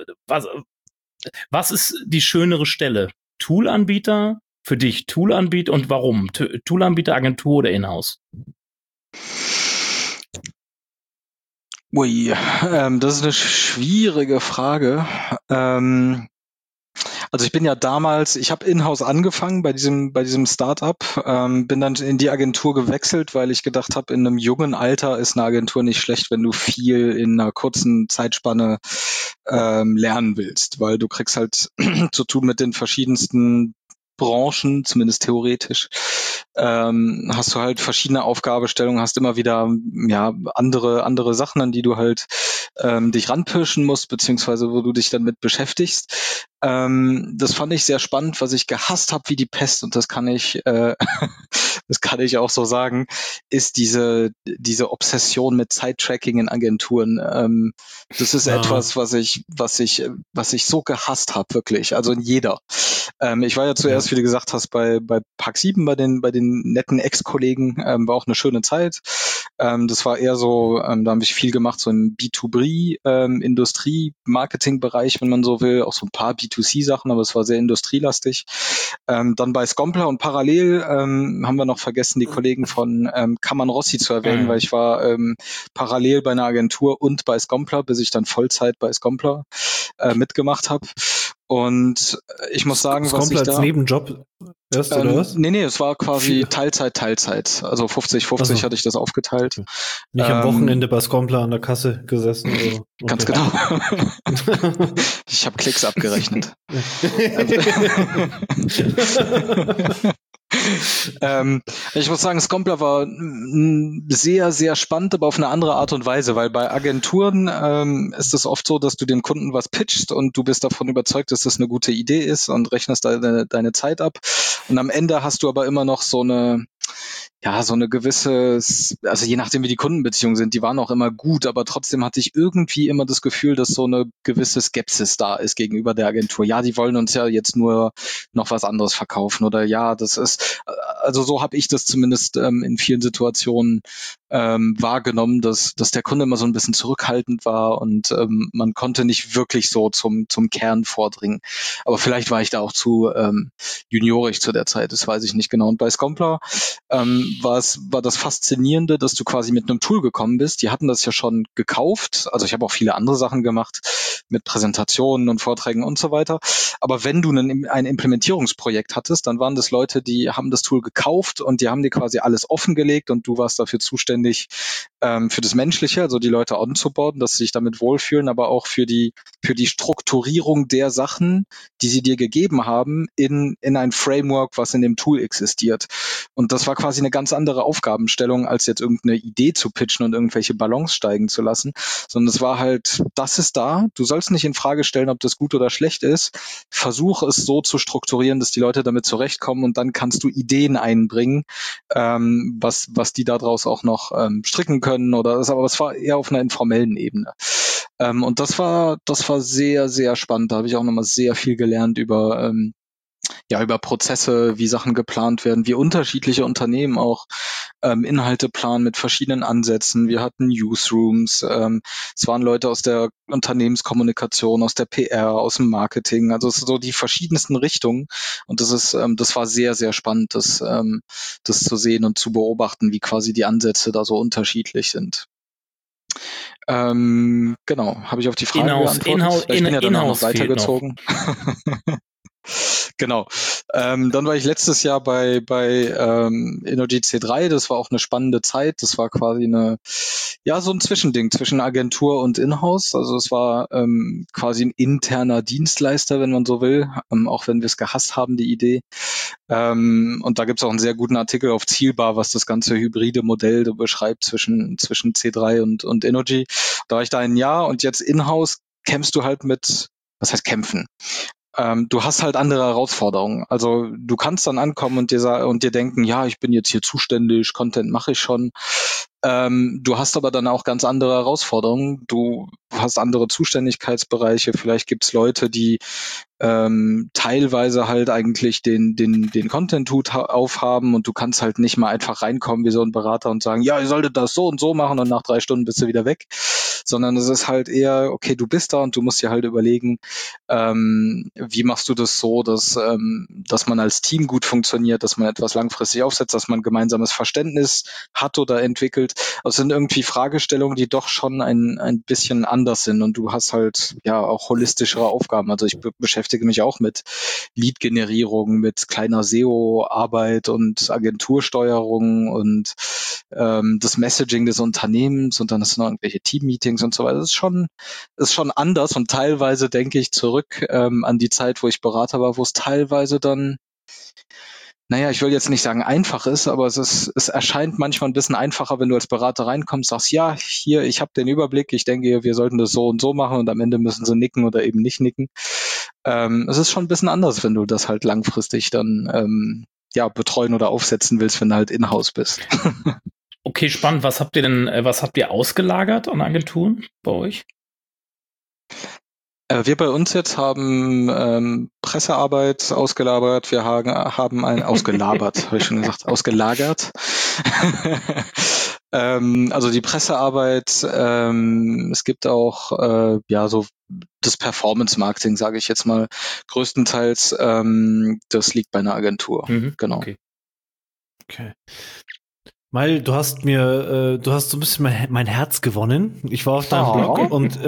was ist die schönere Stelle? Tool-Anbieter für dich, Tool-Anbieter und warum? Tool-Anbieter, Agentur oder Inhouse? Ui, das ist eine schwierige Frage. Also ich bin ja damals, ich habe in-house angefangen bei diesem Startup, bin dann in die Agentur gewechselt, weil ich gedacht habe, in einem jungen Alter ist eine Agentur nicht schlecht, wenn du viel in einer kurzen Zeitspanne lernen willst, weil du kriegst halt zu tun mit den verschiedensten Branchen, zumindest theoretisch, hast du halt verschiedene Aufgabenstellungen, hast immer wieder andere Sachen, an die du halt dich ranpirschen musst, beziehungsweise wo du dich dann mit beschäftigst. Das fand ich sehr spannend, was ich gehasst habe wie die Pest, und das kann ich auch so sagen, ist diese Obsession mit Zeittracking in Agenturen. Das ist etwas, was ich so gehasst habe, wirklich. Also in jeder. Ich war ja zuerst, wie du gesagt hast, bei Park 7, bei den netten Ex-Kollegen, war auch eine schöne Zeit. Das war eher so, da habe ich viel gemacht, so im B2B, Industrie-Marketing-Bereich, wenn man so will, auch so ein paar B2C-Sachen, aber es war sehr industrielastig. Dann bei Scompler und parallel haben wir noch vergessen, die Kollegen von Kammern Rossi zu erwähnen, weil ich war parallel bei einer Agentur und bei Scompler, bis ich dann Vollzeit bei Scompler mitgemacht habe. Und ich muss sagen, was ich da... als Nebenjob erst, oder was? Nee, es war quasi Teilzeit. Also 50-50 hatte ich das aufgeteilt. Nicht am Wochenende bei Scompler an der Kasse gesessen. Oder? Okay. Ganz genau. Ich habe Klicks abgerechnet. Ich muss sagen, Scompler war sehr, sehr spannend, aber auf eine andere Art und Weise, weil bei Agenturen ist es oft so, dass du dem Kunden was pitchst und du bist davon überzeugt, dass das eine gute Idee ist und rechnest deine Zeit ab. Und am Ende hast du aber immer noch so eine gewisse, also je nachdem wie die Kundenbeziehungen sind, die waren auch immer gut, aber trotzdem hatte ich irgendwie immer das Gefühl, dass so eine gewisse Skepsis da ist gegenüber der Agentur. Ja, die wollen uns ja jetzt nur noch was anderes verkaufen oder ja, das ist, also so habe ich das zumindest in vielen Situationen wahrgenommen, dass der Kunde immer so ein bisschen zurückhaltend war und man konnte nicht wirklich so zum Kern vordringen. Aber vielleicht war ich da auch zu juniorisch zu der Zeit, das weiß ich nicht genau. Und bei Scompler war das Faszinierende, dass du quasi mit einem Tool gekommen bist. Die hatten das ja schon gekauft. Also ich habe auch viele andere Sachen gemacht mit Präsentationen und Vorträgen und so weiter. Aber wenn du ein Implementierungsprojekt hattest, dann waren das Leute, die haben das Tool gekauft und die haben dir quasi alles offengelegt und du warst dafür zuständig für das Menschliche, also die Leute onzuboarden, dass sie sich damit wohlfühlen, aber auch für die Strukturierung der Sachen, die sie dir gegeben haben, in ein Framework, was in dem Tool existiert. Und das war quasi eine ganz andere Aufgabenstellung, als jetzt irgendeine Idee zu pitchen und irgendwelche Ballons steigen zu lassen, sondern es war halt, das ist da, du sollst nicht in Frage stellen, ob das gut oder schlecht ist, versuch es so zu strukturieren, dass die Leute damit zurechtkommen und dann kannst du Ideen einbringen, was die daraus auch noch stricken können aber es war eher auf einer informellen Ebene. Und das war sehr, sehr spannend, da habe ich auch nochmal sehr viel gelernt über Prozesse, wie Sachen geplant werden, wie unterschiedliche Unternehmen auch Inhalte planen mit verschiedenen Ansätzen. Wir hatten Newsrooms, es waren Leute aus der Unternehmenskommunikation, aus der PR, aus dem Marketing, also so die verschiedensten Richtungen. Und das war sehr, sehr spannend, das zu sehen und zu beobachten, wie quasi die Ansätze da so unterschiedlich sind. Genau, habe ich auf die Frage geantwortet. Ich bin ja dann auch noch weitergezogen. Genau. Dann war ich letztes Jahr bei Energy C3. Das war auch eine spannende Zeit. Das war quasi so ein Zwischending zwischen Agentur und Inhouse. Also es war quasi ein interner Dienstleister, wenn man so will, auch wenn wir es gehasst haben, die Idee. Und da gibt es auch einen sehr guten Artikel auf Zielbar, was das ganze hybride Modell beschreibt zwischen C3 und Energy. Da war ich da ein Jahr und jetzt Inhouse kämpfst du halt mit, was heißt kämpfen? Du hast halt andere Herausforderungen. Also du kannst dann ankommen und dir denken, ja, ich bin jetzt hier zuständig, Content mache ich schon. Du hast aber dann auch ganz andere Herausforderungen. Du hast andere Zuständigkeitsbereiche. Vielleicht gibt's Leute, die teilweise halt eigentlich den Content-Hut aufhaben und du kannst halt nicht mal einfach reinkommen wie so ein Berater und sagen, ja, ihr solltet das so und so machen und nach 3 Stunden bist du wieder weg. Sondern es ist halt eher, okay, du bist da und du musst dir halt überlegen, wie machst du das so, dass man als Team gut funktioniert, dass man etwas langfristig aufsetzt, dass man gemeinsames Verständnis hat oder entwickelt. Also es sind irgendwie Fragestellungen, die doch schon ein bisschen anders sind und du hast halt ja auch holistischere Aufgaben. Also ich beschäftige mich auch mit Lead-Generierung, mit kleiner SEO-Arbeit und Agentursteuerung und das Messaging des Unternehmens und dann ist noch irgendwelche Team-Meetings und so weiter. Das ist schon anders und teilweise denke ich zurück an die Zeit, wo ich Berater war, wo es teilweise dann, naja, ich will jetzt nicht sagen einfach ist, aber es erscheint manchmal ein bisschen einfacher, wenn du als Berater reinkommst, sagst, ja, hier, ich habe den Überblick, ich denke, wir sollten das so und so machen und am Ende müssen sie nicken oder eben nicht nicken. Es ist schon ein bisschen anders, wenn du das halt langfristig dann betreuen oder aufsetzen willst, wenn du halt in-house bist. Okay, spannend. Was habt ihr ausgelagert an Agenturen bei euch? Wir bei uns jetzt haben Pressearbeit ausgelabert. Wir haben ein ausgelabert, habe ich schon gesagt, ausgelagert. Also die Pressearbeit. Es gibt auch so das Performance-Marketing, sage ich jetzt mal, größtenteils. Das liegt bei einer Agentur. Genau. Okay. Weil du hast so ein bisschen mein Herz gewonnen. Ich war auf deinem Blog und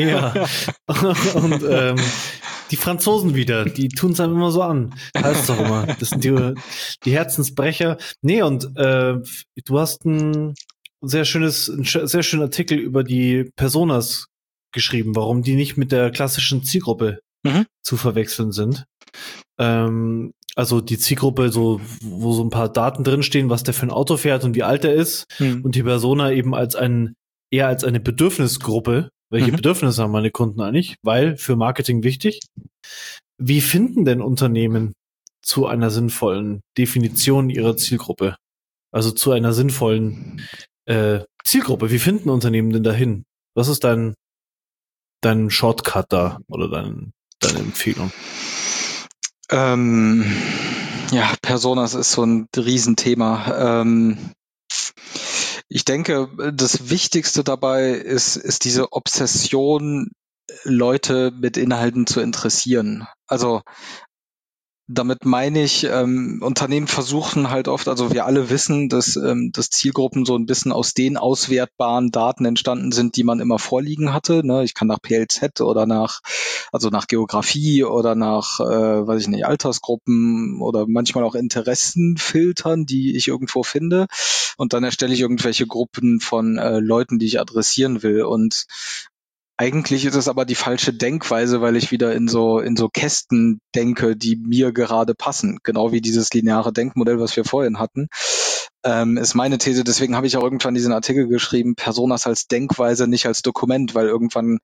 die Franzosen wieder, die tun es einem immer so an. Heißt doch immer. Das sind die Herzensbrecher. Nee, und du hast einen sehr schönen Artikel über die Personas geschrieben, warum die nicht mit der klassischen Zielgruppe zu verwechseln sind. Also die Zielgruppe, wo so ein paar Daten drinstehen, was der für ein Auto fährt und wie alt er ist, und die Persona eben eher als eine Bedürfnisgruppe. Welche Bedürfnisse haben meine Kunden eigentlich? Weil für Marketing wichtig. Wie finden denn Unternehmen zu einer sinnvollen Definition ihrer Zielgruppe? Also zu einer sinnvollen Zielgruppe. Wie finden Unternehmen denn dahin? Was ist dein Shortcut da oder deine Empfehlung? Personas ist so ein Riesenthema. Ich denke, das Wichtigste dabei ist diese Obsession, Leute mit Inhalten zu interessieren. Also damit meine ich, Unternehmen versuchen halt oft, also wir alle wissen, dass Zielgruppen so ein bisschen aus den auswertbaren Daten entstanden sind, die man immer vorliegen hatte. Ne? Ich kann nach PLZ oder nach Geografie oder nach, Altersgruppen oder manchmal auch Interessen filtern, die ich irgendwo finde. Und dann erstelle ich irgendwelche Gruppen von Leuten, die ich adressieren will. Und eigentlich ist es aber die falsche Denkweise, weil ich wieder in so Kästen denke, die mir gerade passen. Genau wie dieses lineare Denkmodell, was wir vorhin hatten, ist meine These. Deswegen habe ich auch irgendwann diesen Artikel geschrieben, Personas als Denkweise, nicht als Dokument, weil irgendwann,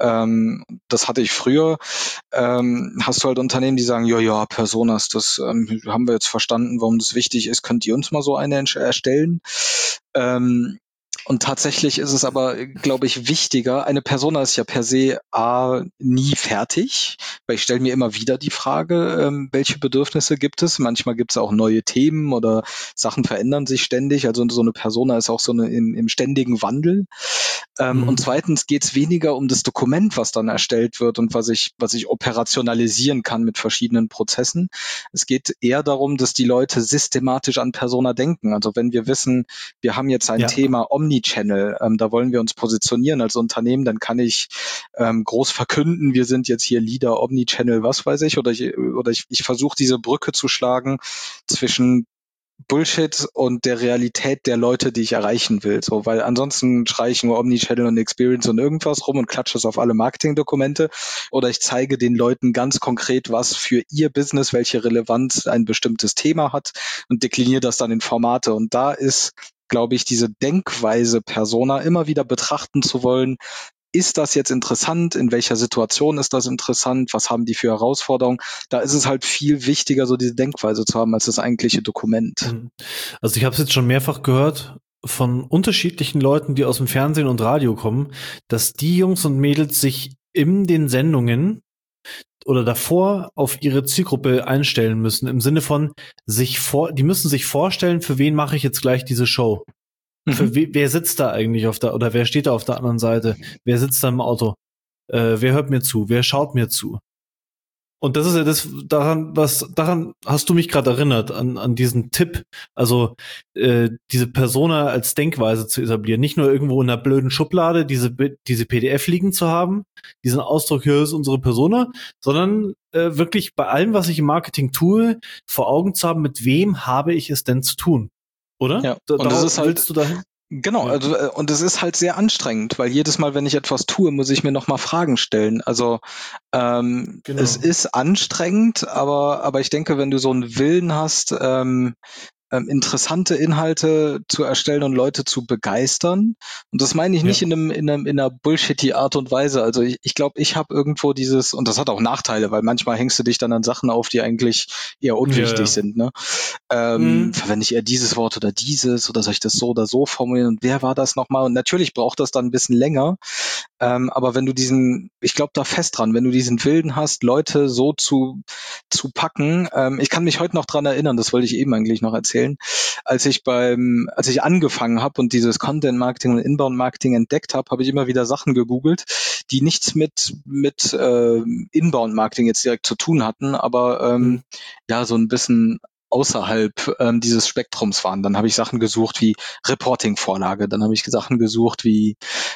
das hatte ich früher, hast du halt Unternehmen, die sagen, ja, Personas, das haben wir jetzt verstanden, warum das wichtig ist, könnt ihr uns mal so eine erstellen? Und tatsächlich ist es aber, glaube ich, wichtiger. Eine Persona ist ja per se nie fertig, weil ich stelle mir immer wieder die Frage, welche Bedürfnisse gibt es? Manchmal gibt es auch neue Themen oder Sachen verändern sich ständig. Also so eine Persona ist auch so im ständigen Wandel. Und zweitens geht es weniger um das Dokument, was dann erstellt wird und was ich operationalisieren kann mit verschiedenen Prozessen. Es geht eher darum, dass die Leute systematisch an Persona denken. Also wenn wir wissen, wir haben jetzt ein Thema Omnichannel, da wollen wir uns positionieren als Unternehmen, dann kann ich groß verkünden, wir sind jetzt hier Leader Omnichannel, was weiß ich, oder ich versuche diese Brücke zu schlagen zwischen Bullshit und der Realität der Leute, die ich erreichen will. So, weil ansonsten schreie ich nur Omnichannel und Experience und irgendwas rum und klatsche es auf alle Marketingdokumente. Oder ich zeige den Leuten ganz konkret, was für ihr Business, welche Relevanz ein bestimmtes Thema hat und dekliniere das dann in Formate. Und da ist, glaube ich, diese Denkweise Persona immer wieder betrachten zu wollen. Ist das jetzt interessant? In welcher Situation ist das interessant? Was haben die für Herausforderungen? Da ist es halt viel wichtiger, so diese Denkweise zu haben, als das eigentliche Dokument. Also ich habe es jetzt schon mehrfach gehört von unterschiedlichen Leuten, die aus dem Fernsehen und Radio kommen, dass die Jungs und Mädels sich in den Sendungen oder davor auf ihre Zielgruppe einstellen müssen, im Sinne von die müssen sich vorstellen, für wen mache ich jetzt gleich diese Show. Wer sitzt da eigentlich oder wer steht da auf der anderen Seite? Wer sitzt da im Auto? Wer hört mir zu? Wer schaut mir zu? Und das ist ja daran hast du mich gerade erinnert, an diesen Tipp, also diese Persona als Denkweise zu etablieren, nicht nur irgendwo in einer blöden Schublade diese PDF liegen zu haben, diesen Ausdruck, hier ist unsere Persona, sondern wirklich bei allem, was ich im Marketing tue, vor Augen zu haben, mit wem habe ich es denn zu tun? Oder? Ja, und das ist halt, willst du dahin? Genau, also und es ist halt sehr anstrengend, weil jedes Mal, wenn ich etwas tue, muss ich mir nochmal Fragen stellen. Also es ist anstrengend, aber ich denke, wenn du so einen Willen hast, interessante Inhalte zu erstellen und Leute zu begeistern. Und das meine ich nicht in einer bullshitty Art und Weise. Also ich glaube, ich habe irgendwo dieses, und das hat auch Nachteile, weil manchmal hängst du dich dann an Sachen auf, die eigentlich eher unwichtig sind. Ne? Verwende ich eher dieses Wort oder dieses oder soll ich das so oder so formulieren? Und wer war das nochmal? Und natürlich braucht das dann ein bisschen länger. Aber wenn du ich glaube da fest dran, wenn du diesen Willen hast, Leute so zu packen, ich kann mich heute noch dran erinnern, das wollte ich eben eigentlich noch erzählen, als ich angefangen habe und dieses Content Marketing und Inbound Marketing entdeckt habe, habe ich immer wieder Sachen gegoogelt, die nichts mit Inbound Marketing jetzt direkt zu tun hatten, aber ja, so ein bisschen außerhalb dieses Spektrums waren. Dann habe ich Sachen gesucht wie Reporting-Vorlage, dann habe ich Sachen gesucht wie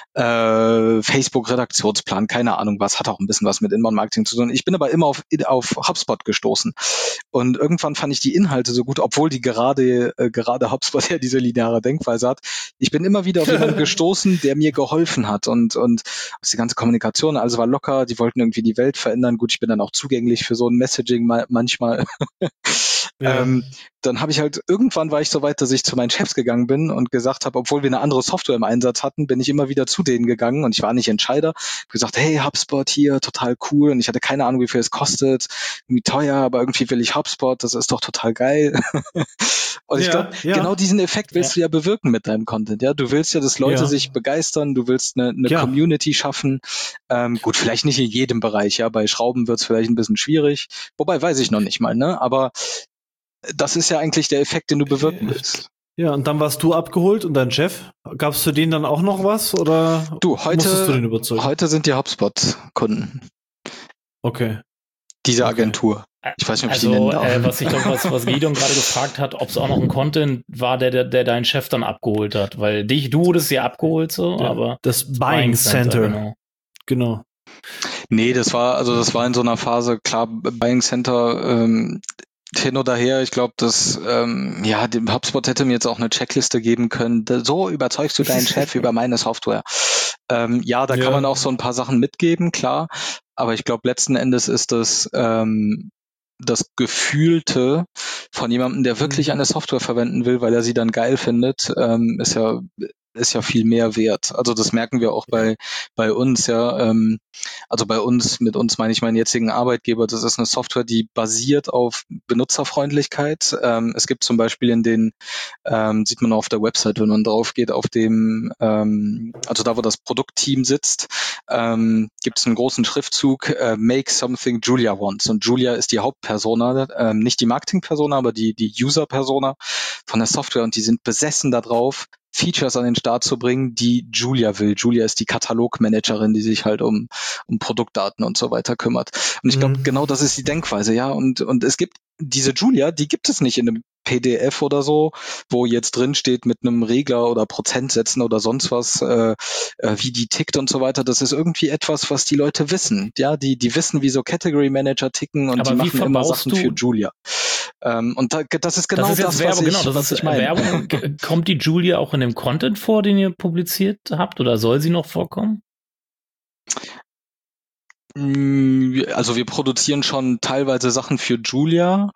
Facebook-Redaktionsplan, keine Ahnung was, hat auch ein bisschen was mit Inbound-Marketing zu tun. Ich bin aber immer auf HubSpot gestoßen. Und irgendwann fand ich die Inhalte so gut, obwohl die gerade HubSpot ja diese lineare Denkweise hat. Ich bin immer wieder auf jemanden gestoßen, der mir geholfen hat und die ganze Kommunikation, alles war locker, die wollten irgendwie die Welt verändern. Gut, ich bin dann auch zugänglich für so ein Messaging manchmal. Ja. Dann habe ich halt, irgendwann war ich so weit, dass ich zu meinen Chefs gegangen bin und gesagt habe, obwohl wir eine andere Software im Einsatz hatten, bin ich immer wieder zu denen gegangen und ich war nicht Entscheider. Gesagt, hey, HubSpot hier, total cool und ich hatte keine Ahnung, wie viel es kostet, irgendwie teuer, aber irgendwie will ich HubSpot, das ist doch total geil. Und ich glaube, genau diesen Effekt willst du ja bewirken mit deinem Content. Ja, du willst ja, dass Leute sich begeistern, du willst eine Community schaffen. Gut, vielleicht nicht in jedem Bereich, ja, bei Schrauben wird es vielleicht ein bisschen schwierig, wobei weiß ich noch nicht mal, ne, aber das ist ja eigentlich der Effekt, den du bewirken willst. Ja, und dann warst du abgeholt und dein Chef. Gab's für den dann auch noch was oder musstest du den überzeugen? Heute sind die HubSpot-Kunden. Okay. Diese Agentur. Ich weiß nicht, ob ich die nennen darf. Was Gideon gerade gefragt hat, ob es auch noch ein Content war, der deinen Chef dann abgeholt hat. Weil du wurdest ja abgeholt, so, aber das Buying Center. Genau. Nee, das war in so einer Phase, klar, Buying Center, hin oder her, ich glaube, dem HubSpot hätte mir jetzt auch eine Checkliste geben können. So überzeugst du deinen Chef über meine Software. Kann man auch so ein paar Sachen mitgeben, klar. Aber ich glaube, letzten Endes ist das Gefühlte von jemandem, der wirklich eine Software verwenden will, weil er sie dann geil findet, ist ja viel mehr wert. Also das merken wir auch bei uns, ja. Also mit uns meine ich meinen jetzigen Arbeitgeber. Das ist eine Software, die basiert auf Benutzerfreundlichkeit. Es gibt zum Beispiel sieht man auf der Website, wenn man drauf geht, auf dem, also da, wo das Produktteam sitzt, gibt es einen großen Schriftzug, Make Something Julia Wants. Und Julia ist die Hauptpersona, nicht die Marketing-Persona, aber die User-Persona von der Software. Und die sind besessen darauf, Features an den Start zu bringen, die Julia will. Julia ist die Katalogmanagerin, die sich halt um Produktdaten und so weiter kümmert. Und ich glaube, genau das ist die Denkweise, ja. Und es gibt diese Julia, die gibt es nicht in einem PDF oder so, wo jetzt drin steht mit einem Regler oder Prozentsätzen oder sonst was, wie die tickt und so weiter. Das ist irgendwie etwas, was die Leute wissen. Ja, die wissen, wie so Category Manager ticken und die machen immer Sachen für Julia. Und das ist genau das, was ich meine. Werbung. Kommt die Julia auch in dem Content vor, den ihr publiziert habt, oder soll sie noch vorkommen? Also wir produzieren schon teilweise Sachen für Julia,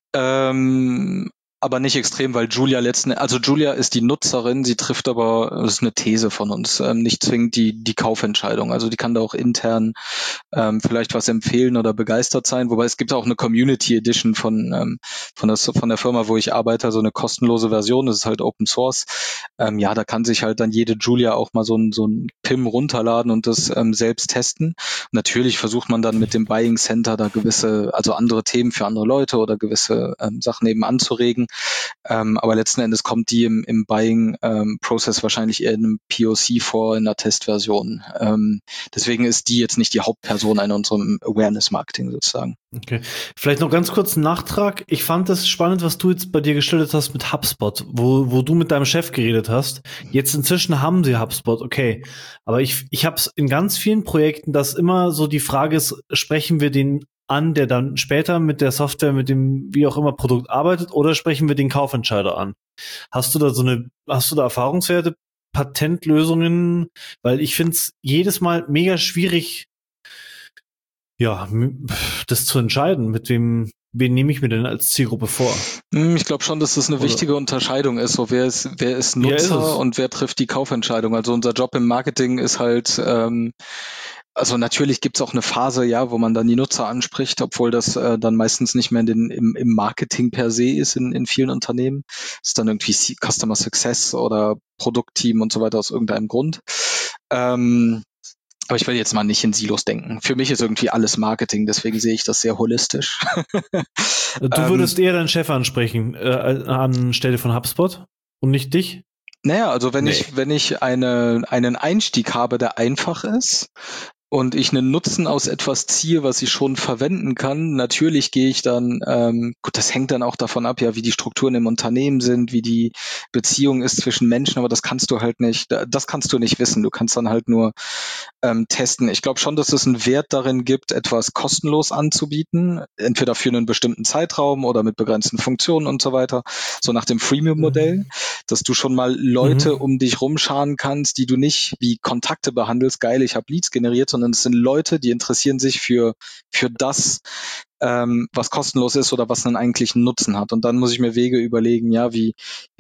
aber nicht extrem, weil Julia Julia ist die Nutzerin, sie trifft aber, das ist eine These von uns, nicht zwingend die Kaufentscheidung. Also die kann da auch intern vielleicht was empfehlen oder begeistert sein, wobei es gibt auch eine Community Edition von der Firma, wo ich arbeite, also eine kostenlose Version, das ist halt Open Source. Da kann sich halt dann jede Julia auch mal so ein PIM runterladen und das selbst testen. Und natürlich versucht man dann mit dem Buying Center da gewisse, also andere Themen für andere Leute oder gewisse Sachen eben anzuregen. Aber letzten Endes kommt die im Buying-Prozess wahrscheinlich eher in einem POC vor, in einer Testversion. Deswegen ist die jetzt nicht die Hauptperson in unserem Awareness-Marketing sozusagen. Okay. Vielleicht noch ganz kurz einen Nachtrag. Ich fand das spannend, was du jetzt bei dir geschildert hast mit HubSpot, wo du mit deinem Chef geredet hast. Jetzt inzwischen haben sie HubSpot, okay. Aber ich habe es in ganz vielen Projekten, dass immer so die Frage ist, sprechen wir den an, der dann später mit der Software, mit dem wie auch immer Produkt arbeitet, oder sprechen wir den Kaufentscheider an? Hast du da Erfahrungswerte, Patentlösungen? Weil ich finde es jedes Mal mega schwierig, ja, das zu entscheiden, mit wem wen nehme ich mir denn als Zielgruppe vor? Ich glaube schon, dass das eine wichtige Unterscheidung ist. So, wer ist Nutzer und wer trifft die Kaufentscheidung? Also unser Job im Marketing ist halt, also natürlich gibt's auch eine Phase, ja, wo man dann die Nutzer anspricht, obwohl das dann meistens nicht mehr im Marketing per se ist in vielen Unternehmen. Das ist dann irgendwie Customer Success oder Produktteam und so weiter aus irgendeinem Grund. Aber ich will jetzt mal nicht in Silos denken. Für mich ist irgendwie alles Marketing, deswegen sehe ich das sehr holistisch. Du würdest eher deinen Chef ansprechen anstelle von HubSpot und nicht dich? Naja, also wenn ich einen Einstieg habe, der einfach ist und ich einen Nutzen aus etwas ziehe, was ich schon verwenden kann, natürlich gehe ich dann, gut, das hängt dann auch davon ab, ja, wie die Strukturen im Unternehmen sind, wie die Beziehung ist zwischen Menschen, aber das kannst du halt nicht, das kannst du nicht wissen. Du kannst dann halt nur testen. Ich glaube schon, dass es einen Wert darin gibt, etwas kostenlos anzubieten, entweder für einen bestimmten Zeitraum oder mit begrenzten Funktionen und so weiter, so nach dem Freemium-Modell, dass du schon mal Leute um dich rumscharen kannst, die du nicht wie Kontakte behandelst, geil, ich habe Leads generiert, sondern es sind Leute, die interessieren sich für das, was kostenlos ist oder was einen eigentlichen Nutzen hat. Und dann muss ich mir Wege überlegen, ja, wie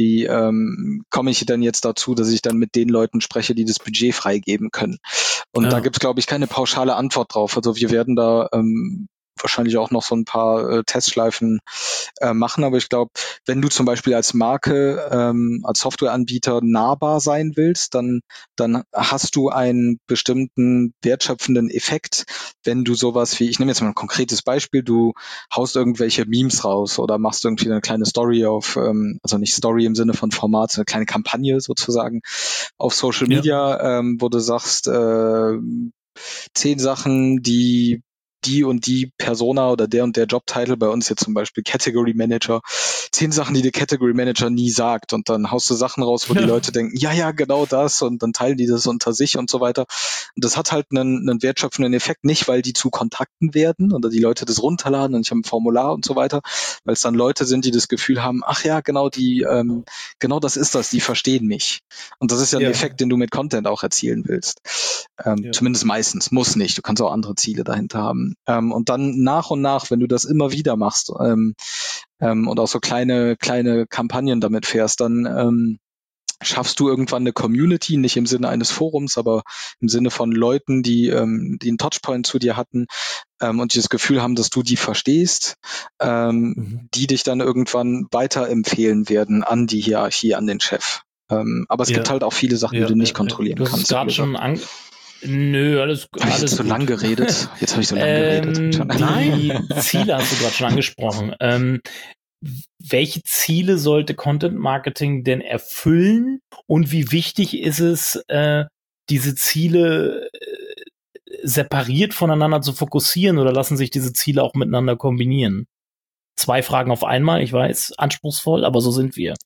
komme ich denn jetzt dazu, dass ich dann mit den Leuten spreche, die das Budget freigeben können. Und da gibt es, glaube ich, keine pauschale Antwort drauf. Also wir werden da wahrscheinlich auch noch so ein paar Testschleifen machen. Aber ich glaube, wenn du zum Beispiel als Marke, als Softwareanbieter nahbar sein willst, dann hast du einen bestimmten wertschöpfenden Effekt, wenn du sowas wie, ich nehme jetzt mal ein konkretes Beispiel, du haust irgendwelche Memes raus oder machst irgendwie eine kleine Story auf, also nicht Story im Sinne von Format, eine kleine Kampagne sozusagen auf Social Media, wo du sagst, 10 Sachen, die und die Persona oder der und der Jobtitel, bei uns jetzt zum Beispiel Category Manager, 10 Sachen, die der Category Manager nie sagt, und dann haust du Sachen raus, wo die Leute denken, ja, genau das, und dann teilen die das unter sich und so weiter. Und das hat halt einen wertschöpfenden Effekt, nicht weil die zu Kontakten werden oder die Leute das runterladen und ich habe ein Formular und so weiter, weil es dann Leute sind, die das Gefühl haben, ach ja, genau, genau das ist das, die verstehen mich. Und das ist ja ein Effekt, den du mit Content auch erzielen willst. Zumindest meistens, muss nicht, du kannst auch andere Ziele dahinter haben. Und dann nach und nach, wenn du das immer wieder machst und auch so kleine Kampagnen damit fährst, dann schaffst du irgendwann eine Community, nicht im Sinne eines Forums, aber im Sinne von Leuten, die einen Touchpoint zu dir hatten und die das Gefühl haben, dass du die verstehst, die dich dann irgendwann weiterempfehlen werden an die Hierarchie, an den Chef. Aber es gibt halt auch viele Sachen, die du nicht kontrollieren kannst. Du hast gerade schon Nö, alles Habe ich zu lang geredet? Jetzt habe ich so lang geredet. Die Ziele hast du gerade schon angesprochen. Welche Ziele sollte Content Marketing denn erfüllen und wie wichtig ist es, diese Ziele separiert voneinander zu fokussieren, oder lassen sich diese Ziele auch miteinander kombinieren? 2 Fragen auf einmal, ich weiß, anspruchsvoll, aber so sind wir.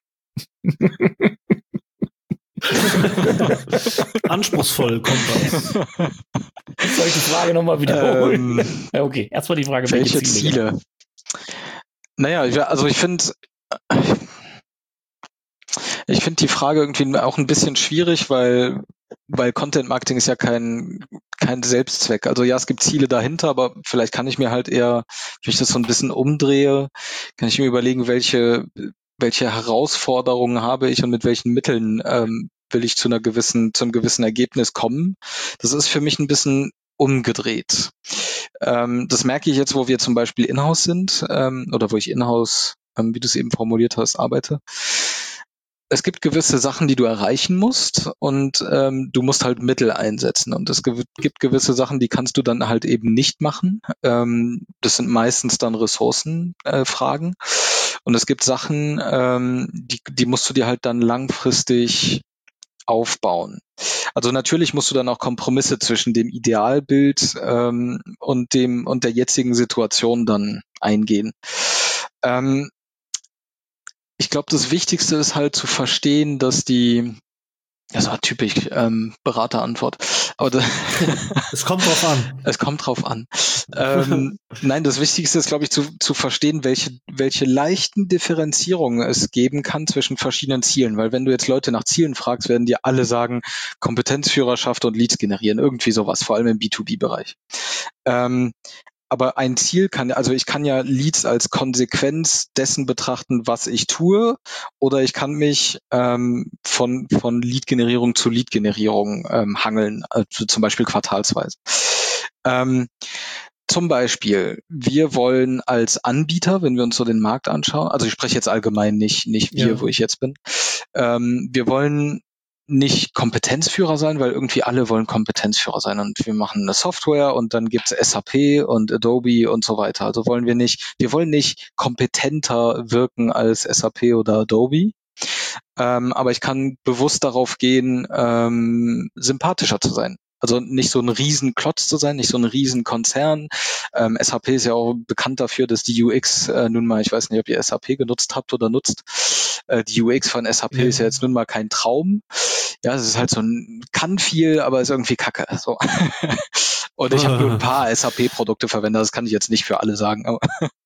Anspruchsvoll kommt das. Soll ich die Frage nochmal wiederholen? Okay, erstmal die Frage, welche Ziele? Naja, also ich finde die Frage irgendwie auch ein bisschen schwierig, weil Content Marketing ist ja kein Selbstzweck. Also ja, es gibt Ziele dahinter, aber vielleicht kann ich mir halt eher, wenn ich das so ein bisschen umdrehe, kann ich mir überlegen, welche Herausforderungen habe ich und mit welchen Mitteln will ich zu einem gewissen Ergebnis kommen. Das ist für mich ein bisschen umgedreht. Das merke ich jetzt, wo wir zum Beispiel in-house sind oder wo ich in-house, wie du es eben formuliert hast, arbeite. Es gibt gewisse Sachen, die du erreichen musst, und du musst halt Mittel einsetzen, und es gibt gewisse Sachen, die kannst du dann halt eben nicht machen. Das sind meistens dann Ressourcenfragen, und es gibt Sachen, die musst du dir halt dann langfristig aufbauen. Also natürlich musst du dann auch Kompromisse zwischen dem Idealbild und der jetzigen Situation dann eingehen. Ich glaube, das Wichtigste ist halt zu verstehen, dass das war typisch Beraterantwort, aber es kommt drauf an. Es kommt drauf an. Nein, das Wichtigste ist, glaube ich, zu verstehen, welche leichten Differenzierungen es geben kann zwischen verschiedenen Zielen. Weil wenn du jetzt Leute nach Zielen fragst, werden dir alle sagen, Kompetenzführerschaft und Leads generieren, irgendwie sowas, vor allem im B2B-Bereich. aber ein Ziel also ich kann ja Leads als Konsequenz dessen betrachten, was ich tue, oder ich kann mich von Lead-Generierung zu Lead-Generierung hangeln, also zum Beispiel quartalsweise. Zum Beispiel, wir wollen als Anbieter, wenn wir uns so den Markt anschauen, also ich spreche jetzt allgemein, nicht wir, wo ich jetzt bin, wir wollen nicht Kompetenzführer sein, weil irgendwie alle wollen Kompetenzführer sein und wir machen eine Software und dann gibt's SAP und Adobe und so weiter. Also wir wollen nicht kompetenter wirken als SAP oder Adobe, aber ich kann bewusst darauf gehen, sympathischer zu sein. Also nicht so ein Riesenklotz zu sein, nicht so ein Riesenkonzern. SAP ist ja auch bekannt dafür, dass die UX nun mal, ich weiß nicht, ob ihr SAP genutzt habt oder nutzt, die UX von SAP ist ja jetzt nun mal kein Traum. Ja, es ist halt so kann viel, aber ist irgendwie Kacke. So. Und ich habe nur ein paar SAP-Produkte verwendet, das kann ich jetzt nicht für alle sagen. Aber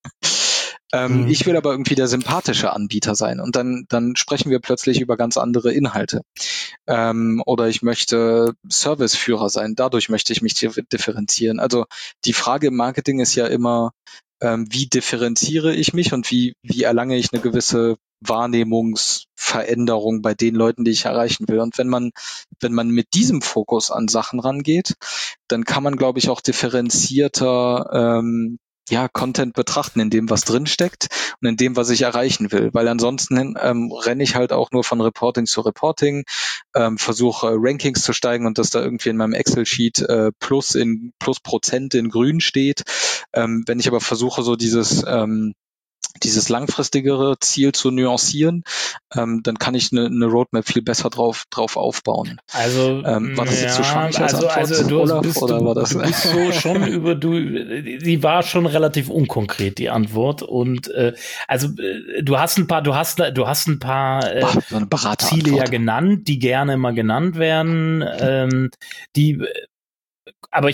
ich will aber irgendwie der sympathische Anbieter sein und dann sprechen wir plötzlich über ganz andere Inhalte. Oder ich möchte Serviceführer sein, dadurch möchte ich mich differenzieren. Also die Frage im Marketing ist ja immer, wie differenziere ich mich und wie erlange ich eine gewisse Wahrnehmungsveränderung bei den Leuten, die ich erreichen will. Und wenn man mit diesem Fokus an Sachen rangeht, dann kann man, glaube ich, auch differenzierter Content betrachten in dem, was drinsteckt und in dem, was ich erreichen will. Weil ansonsten renne ich halt auch nur von Reporting zu Reporting, versuche Rankings zu steigen und dass da irgendwie in meinem Excel-Sheet plus Prozent in grün steht. Wenn ich aber versuche, so dieses langfristigere Ziel zu nuancieren, dann kann ich eine Roadmap viel besser drauf aufbauen. Also war das jetzt zu schwammig als Antwort, also du Olaf, bist so schon die war schon relativ unkonkret, die Antwort. Und du hast ein paar so eine Ziele ja genannt, die gerne mal genannt werden, aber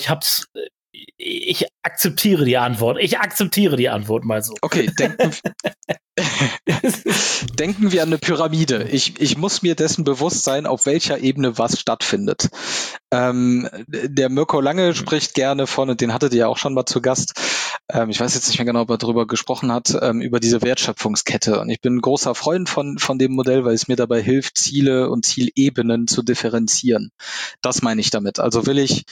ich akzeptiere die Antwort. Mal so. Okay, denken wir an eine Pyramide. Ich muss mir dessen bewusst sein, auf welcher Ebene was stattfindet. Der Mirko Lange spricht gerne von, und den hattet ihr ja auch schon mal zu Gast, ich weiß jetzt nicht mehr genau, ob er darüber gesprochen hat, über diese Wertschöpfungskette. Und ich bin ein großer Freund von dem Modell, weil es mir dabei hilft, Ziele und Zielebenen zu differenzieren. Das meine ich damit. Also will ich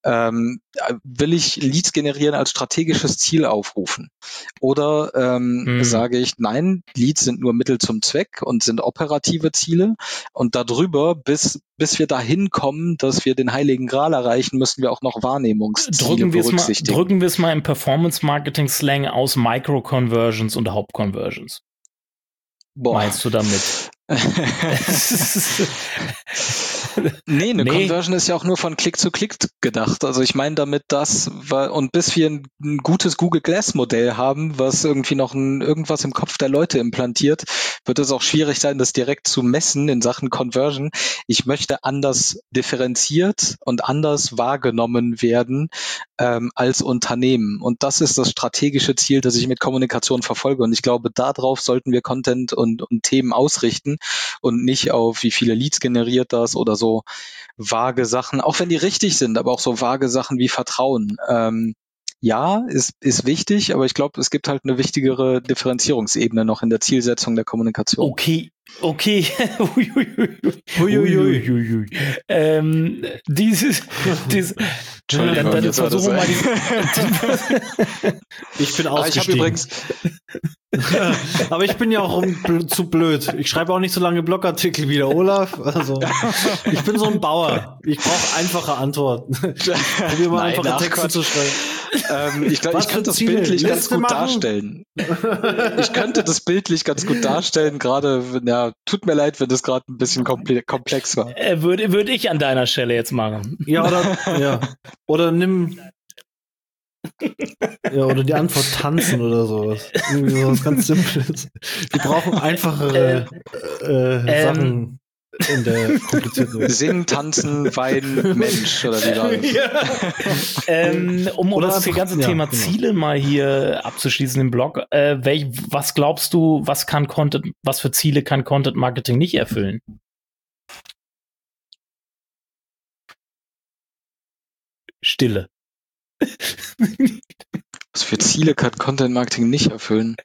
Leads generieren als strategisches Ziel aufrufen? Oder sage ich, nein, Leads sind nur Mittel zum Zweck und sind operative Ziele. Und darüber, bis wir dahin kommen, dass wir den Heiligen Gral erreichen, müssen wir auch noch Wahrnehmungsziele berücksichtigen. Drücken wir es mal im Performance-Marketing-Slang aus: Micro-Conversions und Haupt-Conversions. Meinst du damit? Nee, Conversion ist ja auch nur von Klick zu Klick gedacht. Also ich meine damit und bis wir ein gutes Google Glass Modell haben, was irgendwie noch irgendwas im Kopf der Leute implantiert, wird es auch schwierig sein, das direkt zu messen in Sachen Conversion. Ich möchte anders differenziert und anders wahrgenommen werden als Unternehmen. Und das ist das strategische Ziel, das ich mit Kommunikation verfolge. Und ich glaube, darauf sollten wir Content und Themen ausrichten und nicht auf, wie viele Leads generiert das oder so vage Sachen, auch wenn die richtig sind, aber auch so vage Sachen wie Vertrauen. Ja, ist wichtig, aber ich glaube, es gibt halt eine wichtigere Differenzierungsebene noch in der Zielsetzung der Kommunikation. Okay. Entschuldigung, dann versuchen wir mal Ich bin ausgestiegen. Aber ich bin ja auch zu blöd. Ich schreibe auch nicht so lange Blogartikel wie der Olaf. Also ich bin so ein Bauer. Ich brauche einfache Antworten. Probier mal einfache Texte zu schreiben. Ich glaube, ich könnte das bildlich ganz gut darstellen. Ich könnte das bildlich ganz gut darstellen. Gerade, tut mir leid, wenn das gerade ein bisschen komplex war. Würde ich an deiner Stelle jetzt machen. Oder nimm. Ja, oder die Antwort tanzen oder sowas. Irgendwie sowas ganz Simples. Wir brauchen einfachere Sachen in der komplizierten Welt. Singen, tanzen, weinen, Mensch, oder wie war das? Um das ganze Thema Ziele mal hier abzuschließen im Blog, was glaubst du, was für Ziele kann Content Marketing nicht erfüllen? Stille. Was für Ziele kann Content Marketing nicht erfüllen?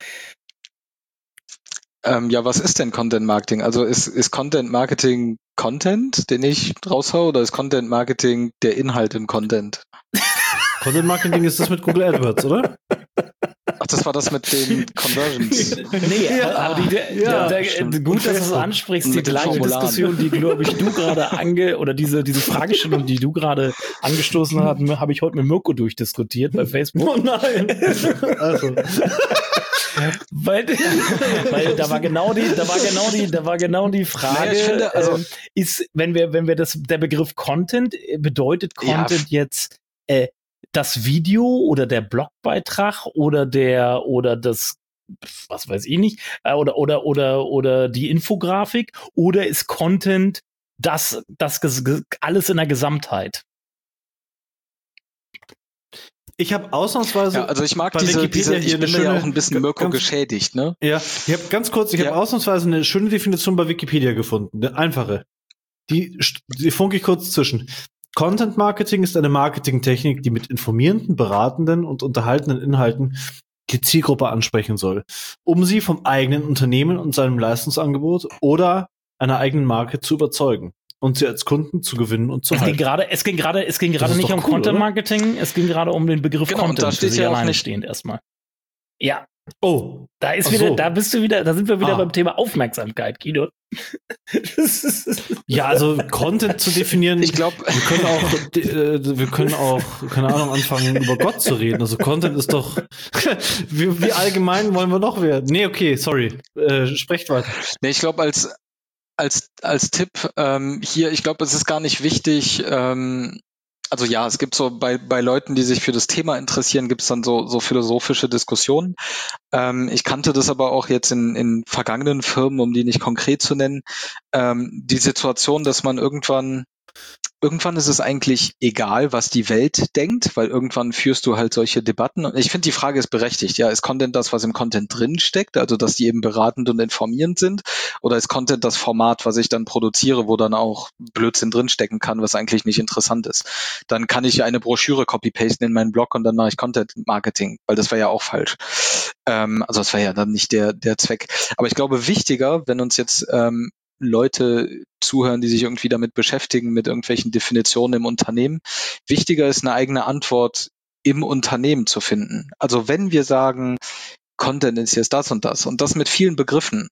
Ja, was ist denn Content Marketing? Also ist Content Marketing Content, den ich raushau, oder ist Content Marketing der Inhalt im Content? Content Marketing ist das mit Google AdWords, oder? Ach, das war das mit den Conversions. Nee, aber gut, dass du es ansprichst, die gleiche Diskussion, die, glaube ich, du gerade oder diese Fragestellung, die du gerade angestoßen hast, habe ich heute mit Mirko durchdiskutiert bei Facebook. Oh nein! Also. Weil da war genau die Frage, naja, ich finde, also, ist, wenn wir der Begriff Content, bedeutet Content jetzt das Video oder der Blogbeitrag oder das, was weiß ich nicht, oder die Infografik, oder ist Content das alles in der Gesamtheit? Ich habe ausnahmsweise. Ja, also ich mag diese ich bin ja auch ein bisschen Mirko geschädigt, ne? Ja, ich habe ausnahmsweise eine schöne Definition bei Wikipedia gefunden, eine einfache. Die funke ich kurz zwischen. Content Marketing ist eine Marketingtechnik, die mit informierenden, beratenden und unterhaltenden Inhalten die Zielgruppe ansprechen soll, um sie vom eigenen Unternehmen und seinem Leistungsangebot oder einer eigenen Marke zu überzeugen und sie als Kunden zu gewinnen und zu halten. Es ging gerade nicht um Content Marketing, es ging gerade um den Begriff Content. Und da steht ja auch nicht stehend erstmal. Ja. Oh, da sind wir wieder beim Thema Aufmerksamkeit, Guido. Ja, also Content zu definieren. Ich glaube, wir können auch, keine Ahnung, anfangen über Gott zu reden. Also Content ist doch, wie allgemein wollen wir noch werden? Nee, okay, sorry. Sprecht weiter. Nee, ich glaube, als Tipp hier, ich glaube, es ist gar nicht wichtig, also ja, es gibt so bei Leuten, die sich für das Thema interessieren, gibt es dann so philosophische Diskussionen. Ich kannte das aber auch jetzt in vergangenen Firmen, um die nicht konkret zu nennen, die Situation, dass man irgendwann ist es eigentlich egal, was die Welt denkt, weil irgendwann führst du halt solche Debatten. Und ich finde, die Frage ist berechtigt. Ja, ist Content das, was im Content drin steckt, also dass die eben beratend und informierend sind? Oder ist Content das Format, was ich dann produziere, wo dann auch Blödsinn drinstecken kann, was eigentlich nicht interessant ist? Dann kann ich ja eine Broschüre copy-pasten in meinen Blog und dann mache ich Content-Marketing, weil das wäre ja auch falsch. Also das wäre ja dann nicht der Zweck. Aber ich glaube, wichtiger, wenn uns jetzt Leute zuhören, die sich irgendwie damit beschäftigen, mit irgendwelchen Definitionen im Unternehmen. Wichtiger ist, eine eigene Antwort im Unternehmen zu finden. Also wenn wir sagen, Content ist jetzt das und das mit vielen Begriffen,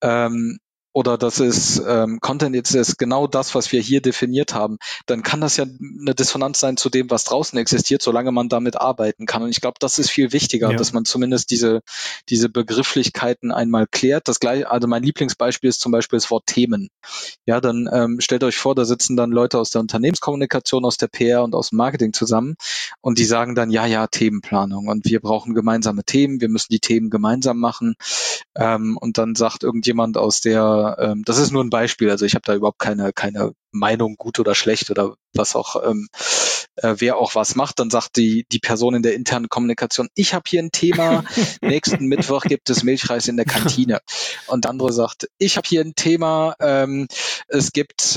oder das ist Content jetzt ist genau das, was wir hier definiert haben, dann kann das ja eine Dissonanz sein zu dem, was draußen existiert, solange man damit arbeiten kann. Und ich glaube, das ist viel wichtiger, dass man zumindest diese Begrifflichkeiten einmal klärt. Das gleiche, also mein Lieblingsbeispiel ist zum Beispiel das Wort Themen. Ja, dann stellt euch vor, da sitzen dann Leute aus der Unternehmenskommunikation, aus der PR und aus dem Marketing zusammen und die sagen dann, ja, Themenplanung und wir brauchen gemeinsame Themen, wir müssen die Themen gemeinsam machen. Und dann sagt irgendjemand aus der, das ist nur ein Beispiel, also ich habe da überhaupt keine Meinung, gut oder schlecht oder was auch, wer auch was macht, dann sagt die Person in der internen Kommunikation, ich habe hier ein Thema, nächsten Mittwoch gibt es Milchreis in der Kantine. Und der andere sagt, ich habe hier ein Thema, es gibt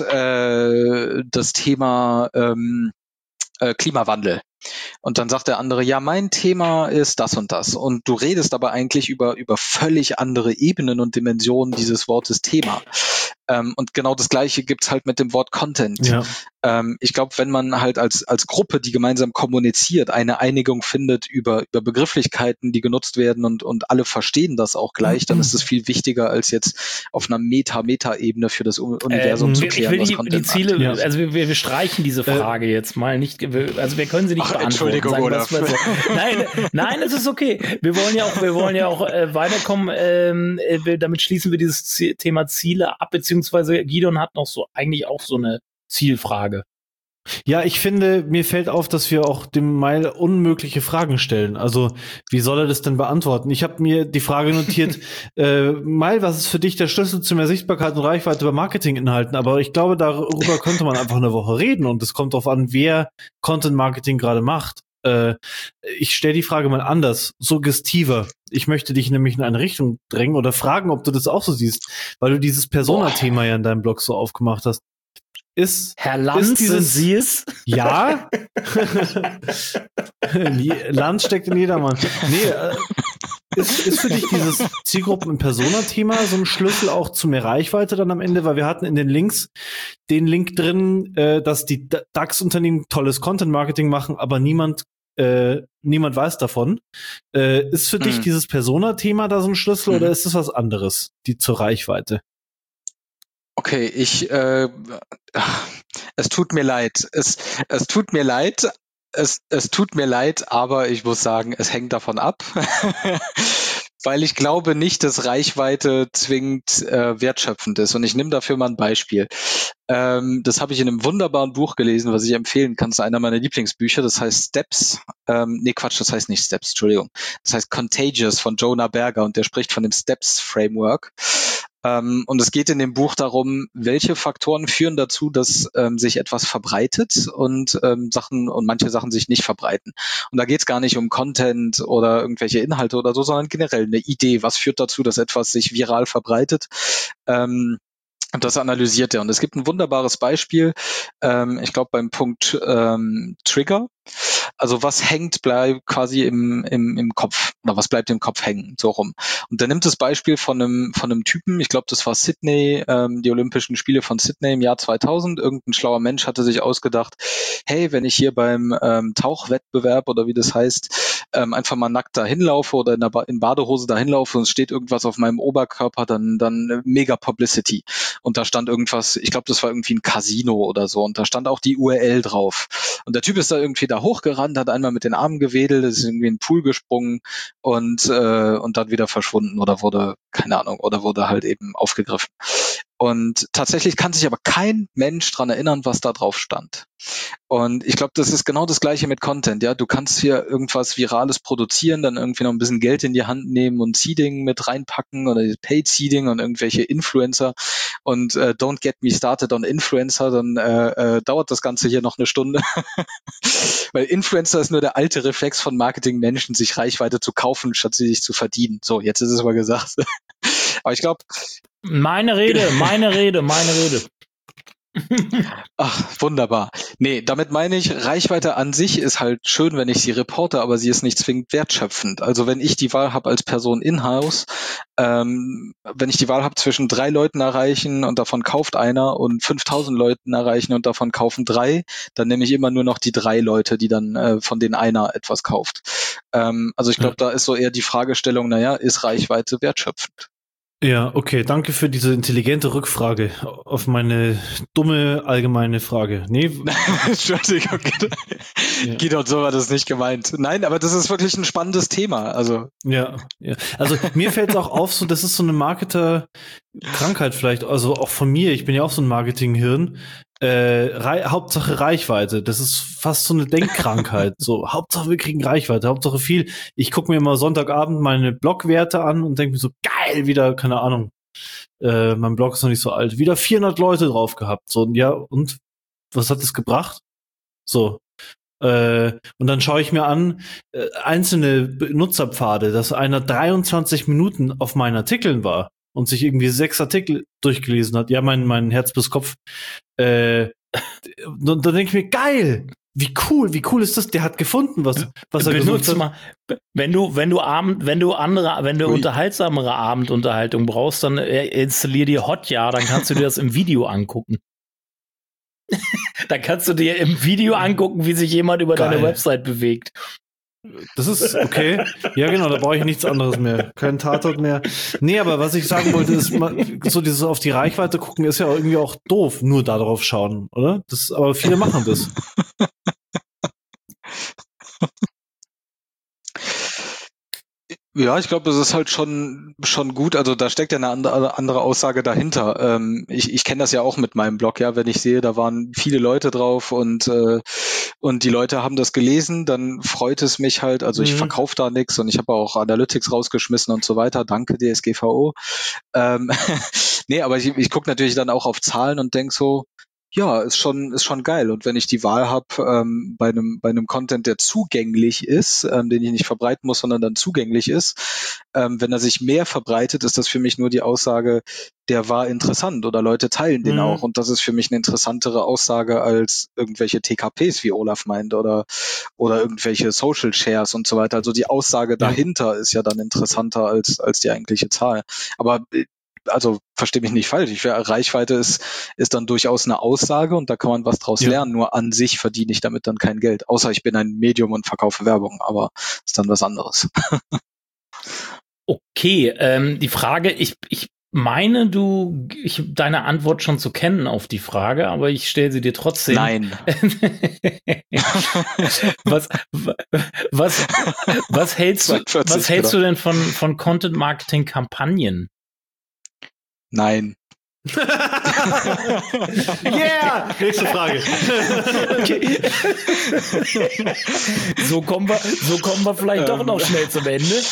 das Thema Klimawandel. Und dann sagt der andere, ja, mein Thema ist das und das. Und du redest aber eigentlich über völlig andere Ebenen und Dimensionen dieses Wortes Thema. Und genau das Gleiche gibt's halt mit dem Wort Content. Ja. Ich glaube, wenn man halt als Gruppe, die gemeinsam kommuniziert, eine Einigung findet über Begrifflichkeiten, die genutzt werden und alle verstehen das auch gleich, dann ist es viel wichtiger, als jetzt auf einer Meta-Ebene für das Universum zu klären, was Content die Ziele, macht. Also wir streichen diese Frage jetzt mal nicht, also wir können sie nicht beantworten. Entschuldigung, oder? So. Nein, es ist okay. Wir wollen ja auch weiterkommen, damit schließen wir dieses Thema Ziele ab, beziehungsweise Gideon hat noch eigentlich auch so eine Zielfrage. Ja, ich finde, mir fällt auf, dass wir auch dem Mail unmögliche Fragen stellen. Also, wie soll er das denn beantworten? Ich habe mir die Frage notiert, Mail, was ist für dich der Schlüssel zu mehr Sichtbarkeit und Reichweite bei Marketinginhalten? Aber ich glaube, darüber könnte man einfach eine Woche reden und es kommt darauf an, wer Content Marketing gerade macht. Ich stelle die Frage mal anders, suggestiver. Ich möchte dich nämlich in eine Richtung drängen oder fragen, ob du das auch so siehst, weil du dieses Persona-Thema ja in deinem Blog so aufgemacht hast. Herr Lanz, sind Sie es? Ja. Lanz steckt in jedermann. Nee, ist für dich dieses Zielgruppen- und Persona-Thema so ein Schlüssel auch zu mehr Reichweite dann am Ende? Weil wir hatten in den Links den Link drin, dass die DAX-Unternehmen tolles Content-Marketing machen, aber niemand weiß davon. Ist für dich dieses Persona-Thema da so ein Schlüssel oder ist es was anderes, die zur Reichweite? Okay, es tut mir leid. Es tut mir leid. Es tut mir leid, aber ich muss sagen, es hängt davon ab. Weil ich glaube nicht, dass Reichweite zwingend wertschöpfend ist. Und ich nehme dafür mal ein Beispiel. Das habe ich in einem wunderbaren Buch gelesen, was ich empfehlen kann. Das ist einer meiner Lieblingsbücher. Das heißt Steps. Das heißt nicht Steps, Entschuldigung. Das heißt Contagious von Jonah Berger und der spricht von dem Steps-Framework. Und es geht in dem Buch darum, welche Faktoren führen dazu, dass sich etwas verbreitet und manche Sachen sich nicht verbreiten. Und da geht es gar nicht um Content oder irgendwelche Inhalte oder so, sondern generell eine Idee. Was führt dazu, dass etwas sich viral verbreitet? Und das analysiert er. Und es gibt ein wunderbares Beispiel, ich glaube beim Punkt Trigger. Also was bleibt quasi im Kopf oder was bleibt im Kopf hängen, so rum. Und der nimmt das Beispiel von einem Typen, ich glaube, das war Sydney, die Olympischen Spiele von Sydney im Jahr 2000. Irgendein schlauer Mensch hatte sich ausgedacht, hey, wenn ich hier beim Tauchwettbewerb oder wie das heißt, einfach mal nackt dahin laufe oder in Badehose dahin laufe und es steht irgendwas auf meinem Oberkörper, dann mega Publicity. Und da stand irgendwas, ich glaube, das war irgendwie ein Casino oder so und da stand auch die URL drauf. Und der Typ ist da irgendwie da hochgerannt, hat einmal mit den Armen gewedelt, ist irgendwie in den Pool gesprungen und dann wieder verschwunden oder wurde halt eben aufgegriffen. Und tatsächlich kann sich aber kein Mensch dran erinnern, was da drauf stand. Und ich glaube, das ist genau das Gleiche mit Content. Ja, du kannst hier irgendwas Virales produzieren, dann irgendwie noch ein bisschen Geld in die Hand nehmen und Seeding mit reinpacken oder Paid Seeding und irgendwelche Influencer. Und don't get me started on Influencer, dann dauert das Ganze hier noch eine Stunde. Weil Influencer ist nur der alte Reflex von Marketingmenschen, sich Reichweite zu kaufen, statt sie sich zu verdienen. So, jetzt ist es mal gesagt. Aber ich glaube... Meine Rede. Ach, wunderbar. Nee, damit meine ich, Reichweite an sich ist halt schön, wenn ich sie reporte, aber sie ist nicht zwingend wertschöpfend. Also wenn ich die Wahl habe als Person in-house, wenn ich die Wahl habe zwischen 3 Leuten erreichen und davon kauft einer und 5000 Leuten erreichen und davon kaufen 3, dann nehme ich immer nur noch die 3 Leute, die dann von denen einer etwas kauft. Also ich glaube, da ist so eher die Fragestellung, ist Reichweite wertschöpfend? Ja, okay, danke für diese intelligente Rückfrage auf meine dumme allgemeine Frage. Nee. Entschuldigung, Guido, so war das nicht gemeint. Nein, aber das ist wirklich ein spannendes Thema. Also Also mir fällt es auch auf, so das ist so eine Marketer-Krankheit vielleicht, also auch von mir, ich bin ja auch so ein Marketinghirn. Hauptsache Reichweite, das ist fast so eine Denkkrankheit. So, Hauptsache wir kriegen Reichweite, Hauptsache viel. Ich gucke mir immer Sonntagabend meine Blogwerte an und denke mir so, geil, wieder, keine Ahnung, mein Blog ist noch nicht so alt, wieder 400 Leute drauf gehabt. So, ja, und was hat das gebracht? So. Und dann schaue ich mir an, einzelne Benutzerpfade, dass einer 23 Minuten auf meinen Artikeln war und sich irgendwie 6 Artikel durchgelesen hat. Ja, mein Herz bis Kopf. Da denke ich mir, geil! Wie cool ist das? Der hat gefunden, was er gesucht hat. Wenn du unterhaltsamere Abendunterhaltung brauchst, dann installier dir Hotjar, dann kannst du dir das im Video angucken. Dann kannst du dir im Video angucken, wie sich jemand über deine Website bewegt. Das ist okay. Ja, genau, da brauche ich nichts anderes mehr. Kein Tatort mehr. Nee, aber was ich sagen wollte, ist, so dieses auf die Reichweite gucken ist ja irgendwie auch doof, nur da drauf schauen, oder? Aber viele machen das. Ja, ich glaube, das ist halt schon gut. Also da steckt ja eine andere Aussage dahinter. Ich kenne das ja auch mit meinem Blog, ja, wenn ich sehe, da waren viele Leute drauf und die Leute haben das gelesen, dann freut es mich halt. Also ich verkaufe da nichts und ich habe auch Analytics rausgeschmissen und so weiter. Danke, DSGVO. Nee, aber ich gucke natürlich dann auch auf Zahlen und denk so, Ja, ist schon geil. Und wenn ich die Wahl habe, bei einem Content, der zugänglich ist, den ich nicht verbreiten muss, sondern dann zugänglich ist, wenn er sich mehr verbreitet, ist das für mich nur die Aussage, der war interessant oder Leute teilen den auch. Und das ist für mich eine interessantere Aussage als irgendwelche TKPs, wie Olaf meint, oder irgendwelche Social Shares und so weiter. Also die Aussage dahinter ist ja dann interessanter als die eigentliche Zahl. Aber also verstehe mich nicht falsch. Reichweite ist dann durchaus eine Aussage und da kann man was draus lernen. Nur an sich verdiene ich damit dann kein Geld. Außer ich bin ein Medium und verkaufe Werbung, aber ist dann was anderes. Okay, die Frage, ich meine, deine Antwort schon zu kennen auf die Frage, aber ich stelle sie dir trotzdem. Nein. Was hältst du denn von Content-Marketing-Kampagnen? Nein. Yeah! Nächste Frage. Okay. So kommen wir vielleicht doch noch schnell zum Ende.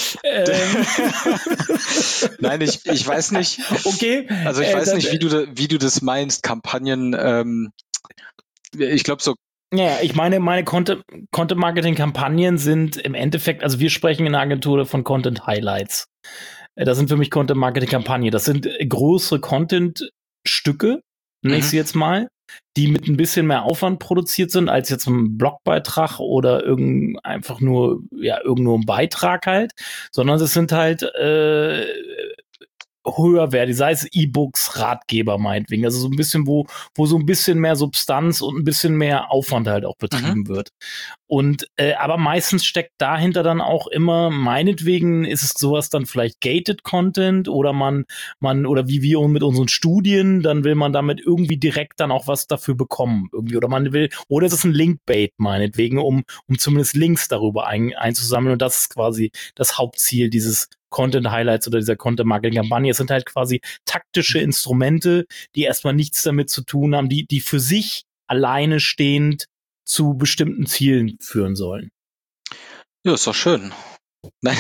Nein, ich weiß nicht. Okay. Also ich weiß nicht, wie du das meinst. Kampagnen, ich glaube so. Ja, ich meine Content-Marketing-Kampagnen sind im Endeffekt, also wir sprechen in der Agentur von Content-Highlights. Das sind für mich Content-Marketing-Kampagnen. Das sind größere Content-Stücke, nenne ich sie jetzt mal, die mit ein bisschen mehr Aufwand produziert sind, als jetzt ein Blogbeitrag oder einfach nur ein Beitrag halt, sondern es sind halt höherwertig, sei es E-Books, Ratgeber meinetwegen. Also so ein bisschen, wo so ein bisschen mehr Substanz und ein bisschen mehr Aufwand halt auch betrieben wird. Und aber meistens steckt dahinter dann auch immer, meinetwegen ist es sowas dann vielleicht gated Content oder man oder wie wir mit unseren Studien, dann will man damit irgendwie direkt dann auch was dafür bekommen irgendwie oder es ist ein Linkbait meinetwegen, um zumindest Links darüber einzusammeln und das ist quasi das Hauptziel dieses Content-Highlights oder dieser Content-Marketing-Kampagne. Es sind halt quasi taktische Instrumente, die erstmal nichts damit zu tun haben, die für sich alleine stehend zu bestimmten Zielen führen sollen. Ja, ist doch schön. Nein,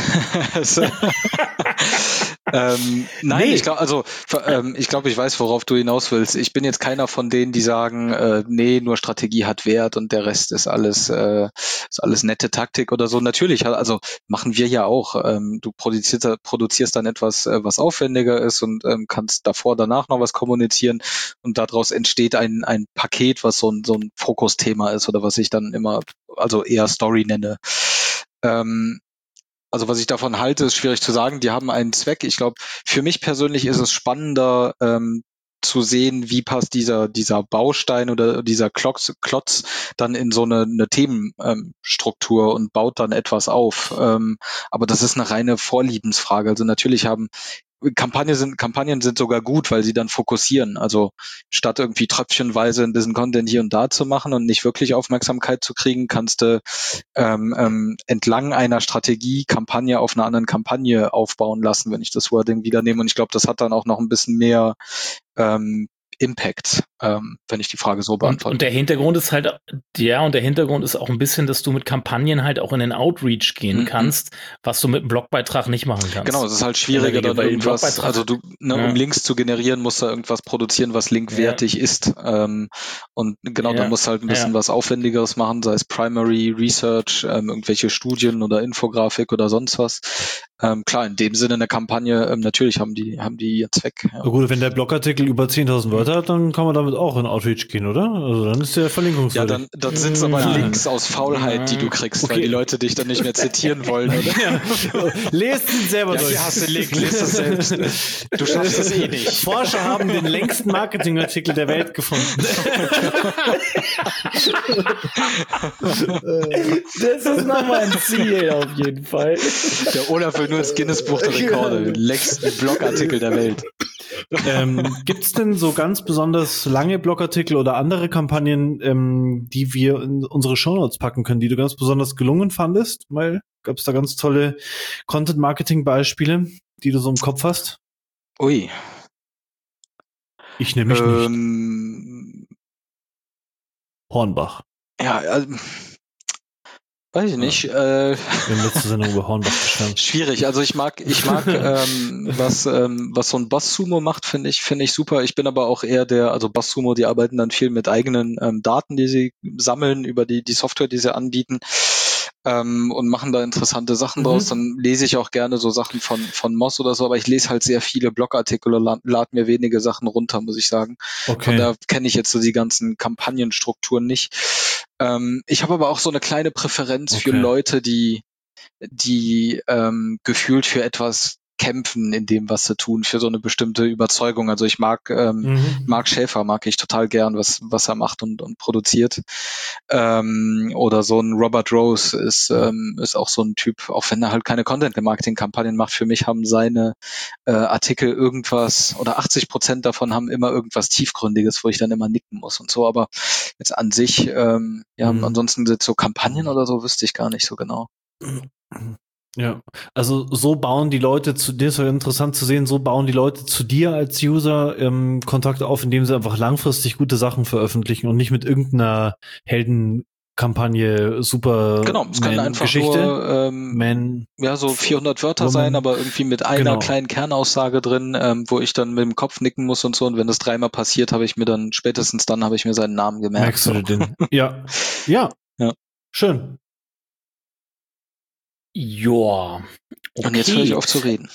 nein, nee. Ich glaube, ich weiß, worauf du hinaus willst. Ich bin jetzt keiner von denen, die sagen, nee, nur Strategie hat Wert und der Rest ist alles nette Taktik oder so. Natürlich, also machen wir ja auch. Du produzierst dann etwas, was aufwendiger ist und kannst davor, danach noch was kommunizieren und daraus entsteht ein Paket, was so ein Fokusthema ist oder was ich dann immer, also eher Story nenne. Also was ich davon halte, ist schwierig zu sagen. Die haben einen Zweck. Ich glaube, für mich persönlich ist es spannender zu sehen, wie passt dieser Baustein oder dieser Klotz dann in so eine Themenstruktur und baut dann etwas auf. Aber das ist eine reine Vorliebensfrage. Also natürlich Kampagnen sind sogar gut, weil sie dann fokussieren. Also statt irgendwie tröpfchenweise ein bisschen Content hier und da zu machen und nicht wirklich Aufmerksamkeit zu kriegen, kannst du entlang einer Strategie Kampagne auf einer anderen Kampagne aufbauen lassen, wenn ich das Wording wieder nehme. Und ich glaube, das hat dann auch noch ein bisschen mehr Impact, wenn ich die Frage so beantworte. Und der Hintergrund ist halt, und der Hintergrund ist auch ein bisschen, dass du mit Kampagnen halt auch in den Outreach gehen kannst, was du mit einem Blogbeitrag nicht machen kannst. Genau, es ist halt schwieriger, dann irgendwas, also du, um Links zu generieren, musst du irgendwas produzieren, was linkwertig ist. Und genau, dann musst du halt ein bisschen was Aufwendigeres machen, sei es Primary Research, irgendwelche Studien oder Infografik oder sonst was. Klar, in dem Sinne eine Kampagne, natürlich haben die ihren Zweck. Ja. Gut, wenn der Blogartikel über 10.000 Wörter hat, dann kann man damit auch in Outreach gehen, oder? Also dann ist der verlinkungswürdig. Ja, dann sind es aber Links aus Faulheit, die du kriegst, weil die Leute dich dann nicht mehr zitieren wollen, oder? Lest ihn selber durch. Hier hast du den Link, lest es selbst. Du schaffst es eh nicht. Forscher haben den längsten Marketingartikel der Welt gefunden. Das ist nochmal ein Ziel, auf jeden Fall. Der Olaf will nur ins Guinness-Buch der Rekorde, den längsten Blogartikel der Welt. Gibt es denn so ganz besonders lange Blogartikel oder andere Kampagnen, die wir in unsere Shownotes packen können, die du ganz besonders gelungen fandest? Weil gab es da ganz tolle Content-Marketing-Beispiele, die du so im Kopf hast? Ui. Ich nehme mich nicht. Hornbach. Ja, Weiß ich nicht. Wir haben letzte Sendung über Hornbach gestanden. Schwierig. Also ich mag was so ein Boss Sumo macht, finde ich super. Ich bin aber auch eher also Boss Sumo, die arbeiten dann viel mit eigenen Daten, die sie sammeln über die Software, die sie anbieten, und machen da interessante Sachen draus. Dann lese ich auch gerne so Sachen von Moss oder so, aber ich lese halt sehr viele Blogartikel und lade mir wenige Sachen runter, muss ich sagen. Okay. Von da kenne ich jetzt so die ganzen Kampagnenstrukturen nicht. Ich habe aber auch so eine kleine Präferenz für Leute, die gefühlt für etwas kämpfen in dem, was sie tun, für so eine bestimmte Überzeugung. Also ich mag Mark Schäfer, mag ich total gern, was er macht und produziert. Oder so ein Robert Rose ist auch so ein Typ, auch wenn er halt keine Content-Marketing-Kampagnen macht. Für mich haben seine Artikel irgendwas, oder 80% davon haben immer irgendwas Tiefgründiges, wo ich dann immer nicken muss und so. Aber jetzt an sich, ansonsten so Kampagnen oder so wüsste ich gar nicht so genau. Ja, also so bauen die Leute das ist ja interessant zu sehen, so bauen die Leute zu dir als User Kontakt auf, indem sie einfach langfristig gute Sachen veröffentlichen und nicht mit irgendeiner Heldenkampagne super Genau, es kann einfach Geschichte. nur so 400 Wörter sein, aber irgendwie mit einer kleinen Kernaussage drin, wo ich dann mit dem Kopf nicken muss und so, und wenn das 3-mal passiert, habe ich mir seinen Namen gemerkt. Merkst du den? Ja. Schön. Joa. Okay. Und jetzt höre ich auf zu reden.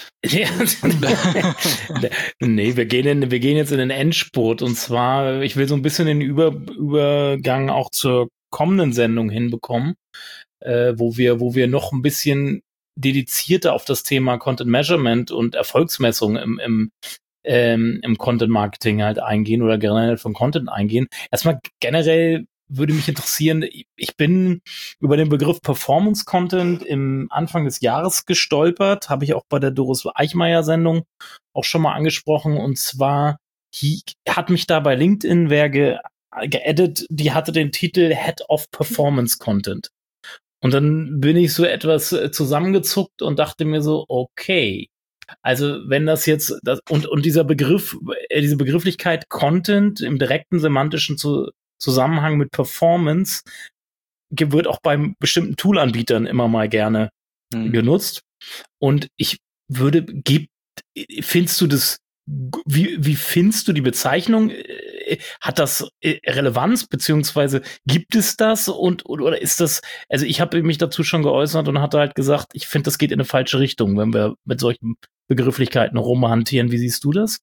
Nee, wir gehen jetzt in den Endspurt, und zwar, ich will so ein bisschen den Übergang auch zur kommenden Sendung hinbekommen, wo wir noch ein bisschen dedizierter auf das Thema Content Measurement und Erfolgsmessung im Content Marketing halt eingehen oder generell von Content eingehen. Erstmal generell würde mich interessieren, ich bin über den Begriff Performance Content im Anfang des Jahres gestolpert, habe ich auch bei der Doris Eichmeier-Sendung auch schon mal angesprochen, und zwar hat mich da bei LinkedIn wer geaddet, die hatte den Titel Head of Performance Content. Und dann bin ich so etwas zusammengezuckt und dachte mir so, okay, also wenn das jetzt, und dieser Begriff, diese Begrifflichkeit Content im direkten semantischen Zusammenhang mit Performance wird auch bei bestimmten Toolanbietern immer mal gerne genutzt. Und findest du das, wie findest du die Bezeichnung? Hat das Relevanz, beziehungsweise gibt es das oder ist das, also ich habe mich dazu schon geäußert und hatte halt gesagt, ich finde, das geht in eine falsche Richtung, wenn wir mit solchen Begrifflichkeiten rumhantieren. Wie siehst du das?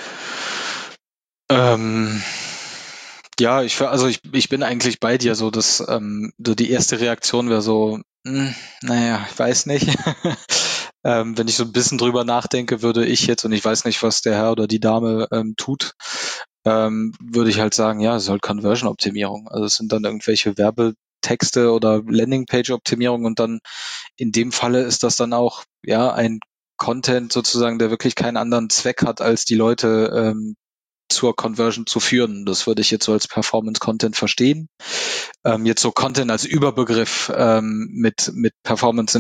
Ja, ich bin eigentlich bei dir, so dass so die erste Reaktion wäre so, naja, ich weiß nicht. Wenn ich so ein bisschen drüber nachdenke, würde ich jetzt, und ich weiß nicht, was der Herr oder die Dame tut, würde ich halt sagen, ja, es ist halt Conversion-Optimierung. Also es sind dann irgendwelche Werbetexte oder Landingpage-Optimierung, und dann in dem Falle ist das dann auch ein Content sozusagen, der wirklich keinen anderen Zweck hat, als die Leute zur Conversion zu führen. Das würde ich jetzt so als Performance-Content verstehen. Jetzt so Content als Überbegriff mit Performance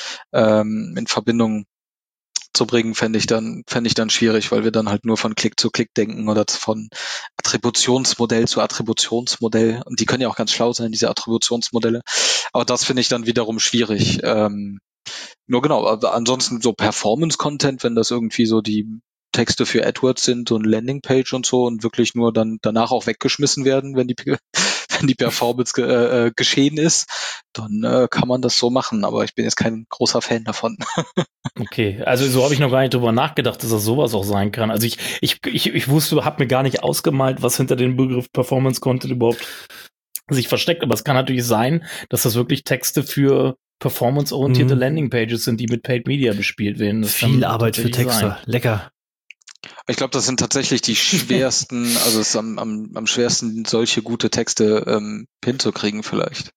in Verbindung zu bringen, fände ich dann schwierig, weil wir dann halt nur von Klick zu Klick denken oder von Attributionsmodell zu Attributionsmodell. Und die können ja auch ganz schlau sein, diese Attributionsmodelle. Aber das finde ich dann wiederum schwierig. Nur genau, aber ansonsten so Performance-Content, wenn das irgendwie so die Texte für AdWords sind und Landingpage und so und wirklich nur dann danach auch weggeschmissen werden, wenn die Performance geschehen ist, dann kann man das so machen. Aber ich bin jetzt kein großer Fan davon. Okay, also so habe ich noch gar nicht drüber nachgedacht, dass das sowas auch sein kann. Also ich wusste, habe mir gar nicht ausgemalt, was hinter dem Begriff Performance Content überhaupt sich versteckt. Aber es kann natürlich sein, dass das wirklich Texte für performance-orientierte Landingpages sind, die mit Paid Media bespielt werden. Das viel Arbeit für Texte, lecker. Ich glaube, das sind tatsächlich die schwersten, also es ist am schwersten, solche gute Texte hinzukriegen vielleicht.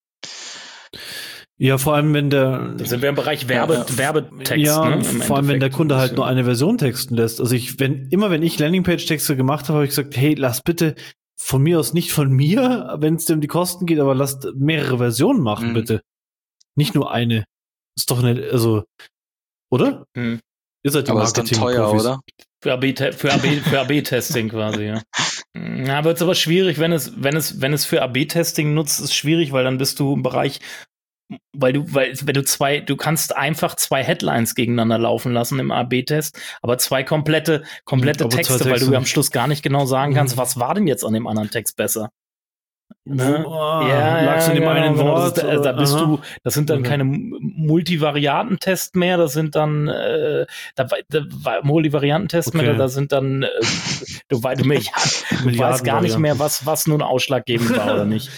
Ja, vor allem, wenn da sind wir im Bereich Werbetext. Ja, ne, vor allem, wenn der Kunde halt nur eine Version texten lässt. Also wenn ich Landingpage-Texte gemacht habe, habe ich gesagt, hey, lass bitte von mir aus nicht von mir, wenn es dir um die Kosten geht, aber lasst mehrere Versionen machen, bitte. Nicht nur eine. Ist doch nicht, also, oder? Ihr seid die aber ist dann teuer, oder? Für AB-Testing quasi, ja. Ja, wird es aber schwierig, wenn es für AB-Testing nutzt, ist schwierig, weil dann bist du im Bereich weil du kannst einfach 2 Headlines gegeneinander laufen lassen im A/B-Test, aber 2 komplette Texte, weil du am Schluss gar nicht genau sagen kannst, was war denn jetzt an dem anderen Text besser. Ne? Lag's in dem einen Wort? Das sind dann keine Multivariantentests mehr, das sind dann Multivariantentests mehr, da sind dann du weißt gar nicht mehr, was nun ausschlaggebend war oder nicht.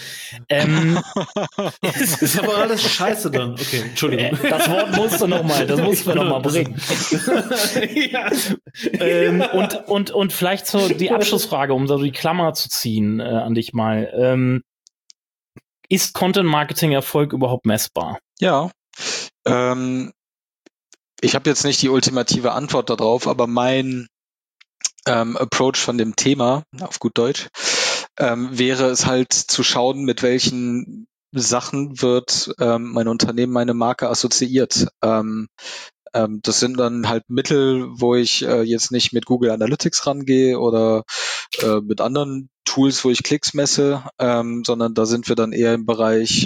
Das ist aber alles scheiße dann. Okay, Entschuldigung. Das Wort musst du noch mal bringen. Und vielleicht so die Abschlussfrage, um so die Klammer zu ziehen an dich mal. Ist Content-Marketing-Erfolg überhaupt messbar? Ja. Ich habe jetzt nicht die ultimative Antwort darauf, aber mein Approach von dem Thema, auf gut Deutsch, wäre es halt zu schauen, mit welchen Sachen wird mein Unternehmen, meine Marke assoziiert. Das sind dann halt Mittel, wo ich jetzt nicht mit Google Analytics rangehe oder mit anderen Tools, wo ich Klicks messe, sondern da sind wir dann eher im Bereich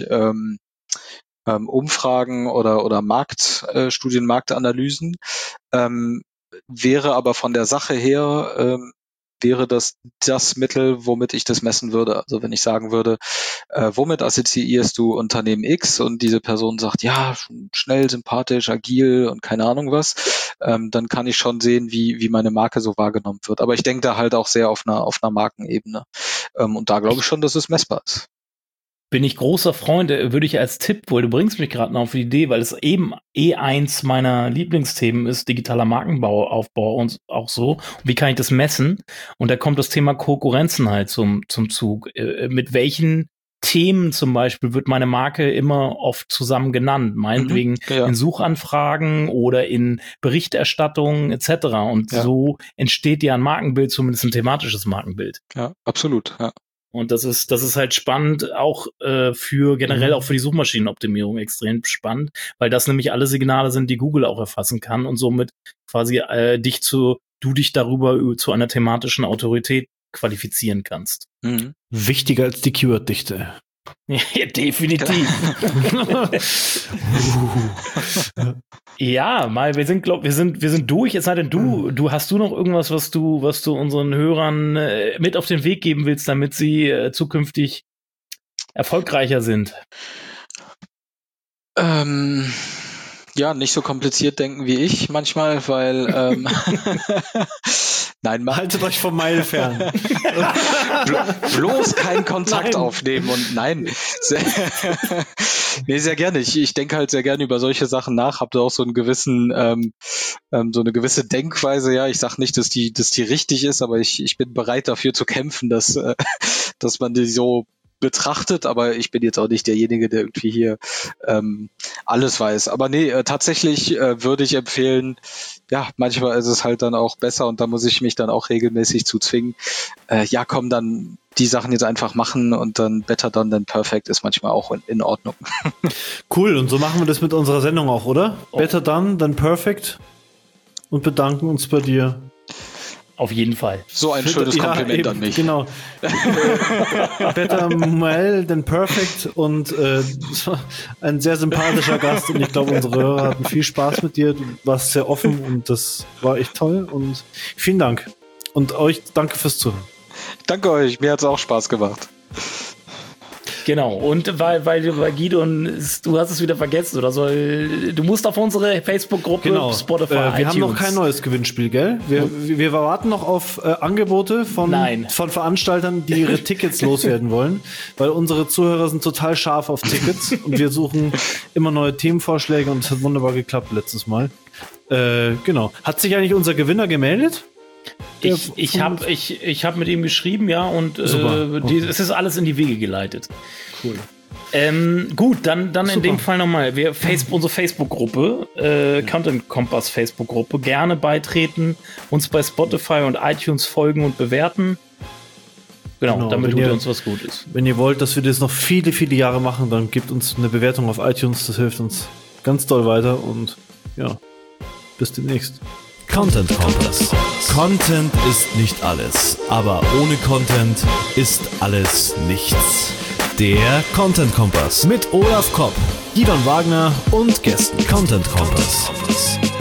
Umfragen oder Marktstudien, Marktanalysen. Wäre aber von der Sache her, wäre das Mittel, womit ich das messen würde. Also wenn ich sagen würde, womit assoziierst du Unternehmen X und diese Person sagt, ja, schnell, sympathisch, agil und keine Ahnung was, dann kann ich schon sehen, wie meine Marke so wahrgenommen wird. Aber ich denke da halt auch sehr auf einer Markenebene. Und da glaube ich schon, dass es messbar ist. Bin ich großer Freund, würde ich als Tipp, weil du bringst mich gerade noch auf die Idee, weil es eben eins meiner Lieblingsthemen ist, digitaler Markenbauaufbau und auch so. Und wie kann ich das messen? Und da kommt das Thema Konkurrenzen halt zum Zug. Mit welchen Themen zum Beispiel wird meine Marke immer oft zusammen genannt? Meinetwegen in Suchanfragen oder in Berichterstattungen etc. Und so entsteht ja ein Markenbild, zumindest ein thematisches Markenbild. Ja, absolut, ja. Und das ist halt spannend, auch für generell auch für die Suchmaschinenoptimierung extrem spannend, weil das nämlich alle Signale sind, die Google auch erfassen kann und somit quasi du dich darüber zu einer thematischen Autorität qualifizieren kannst. Mhm. Wichtiger als die Keyword-Dichte. Ja, definitiv. Ja, mal, wir sind durch. Es sei denn, hast du noch irgendwas, was du unseren Hörern mit auf den Weg geben willst, damit sie zukünftig erfolgreicher sind? Ja, nicht so kompliziert denken wie ich manchmal, weil nein, haltet euch vom Meil fern. Bloß keinen Kontakt aufnehmen und nein. Nee, sehr gerne. Ich denke halt sehr gerne über solche Sachen nach, habe da auch so einen gewissen, so eine gewisse Denkweise, ja. Ich sage nicht, dass die richtig ist, aber ich bin bereit dafür zu kämpfen, dass man die so betrachtet, aber ich bin jetzt auch nicht derjenige, der irgendwie hier alles weiß. Aber nee, tatsächlich würde ich empfehlen, ja, manchmal ist es halt dann auch besser und da muss ich mich dann auch regelmäßig zu zwingen. Ja, komm, dann die Sachen jetzt einfach machen und dann better done than perfect ist manchmal auch in Ordnung. Cool, und so machen wir das mit unserer Sendung auch, oder? Oh. Better done than perfect und bedanken uns bei dir. Auf jeden Fall. So ein schönes Kompliment an mich. Genau. Better well than perfect und ein sehr sympathischer Gast und ich glaube, unsere Hörer hatten viel Spaß mit dir. Du warst sehr offen und das war echt toll und vielen Dank. Und euch danke fürs Zuhören. Danke euch, mir hat es auch Spaß gemacht. Genau, und weil Guidon, du hast es wieder vergessen, du musst auf unsere Facebook-Gruppe Spotify, wir iTunes. haben noch kein neues Gewinnspiel, gell? Wir warten noch auf Angebote von Veranstaltern, die ihre Tickets loswerden wollen, weil unsere Zuhörer sind total scharf auf Tickets und wir suchen immer neue Themenvorschläge und es hat wunderbar geklappt letztes Mal. Genau. Hat sich eigentlich unser Gewinner gemeldet? Ich hab mit ihm geschrieben, ja, und es ist alles in die Wege geleitet. Cool. Gut, dann in dem Fall nochmal, unsere Facebook-Gruppe, Content Kompass Facebook-Gruppe, gerne beitreten, uns bei Spotify und iTunes folgen und bewerten. Genau, damit tut uns was Gutes. Wenn ihr wollt, dass wir das noch viele, viele Jahre machen, dann gebt uns eine Bewertung auf iTunes, das hilft uns ganz doll weiter und ja, bis demnächst. Content Kompass. Content ist nicht alles, aber ohne Content ist alles nichts. Der Content Kompass mit Olaf Kopp, Gidon Wagner und Gästen. Content Kompass.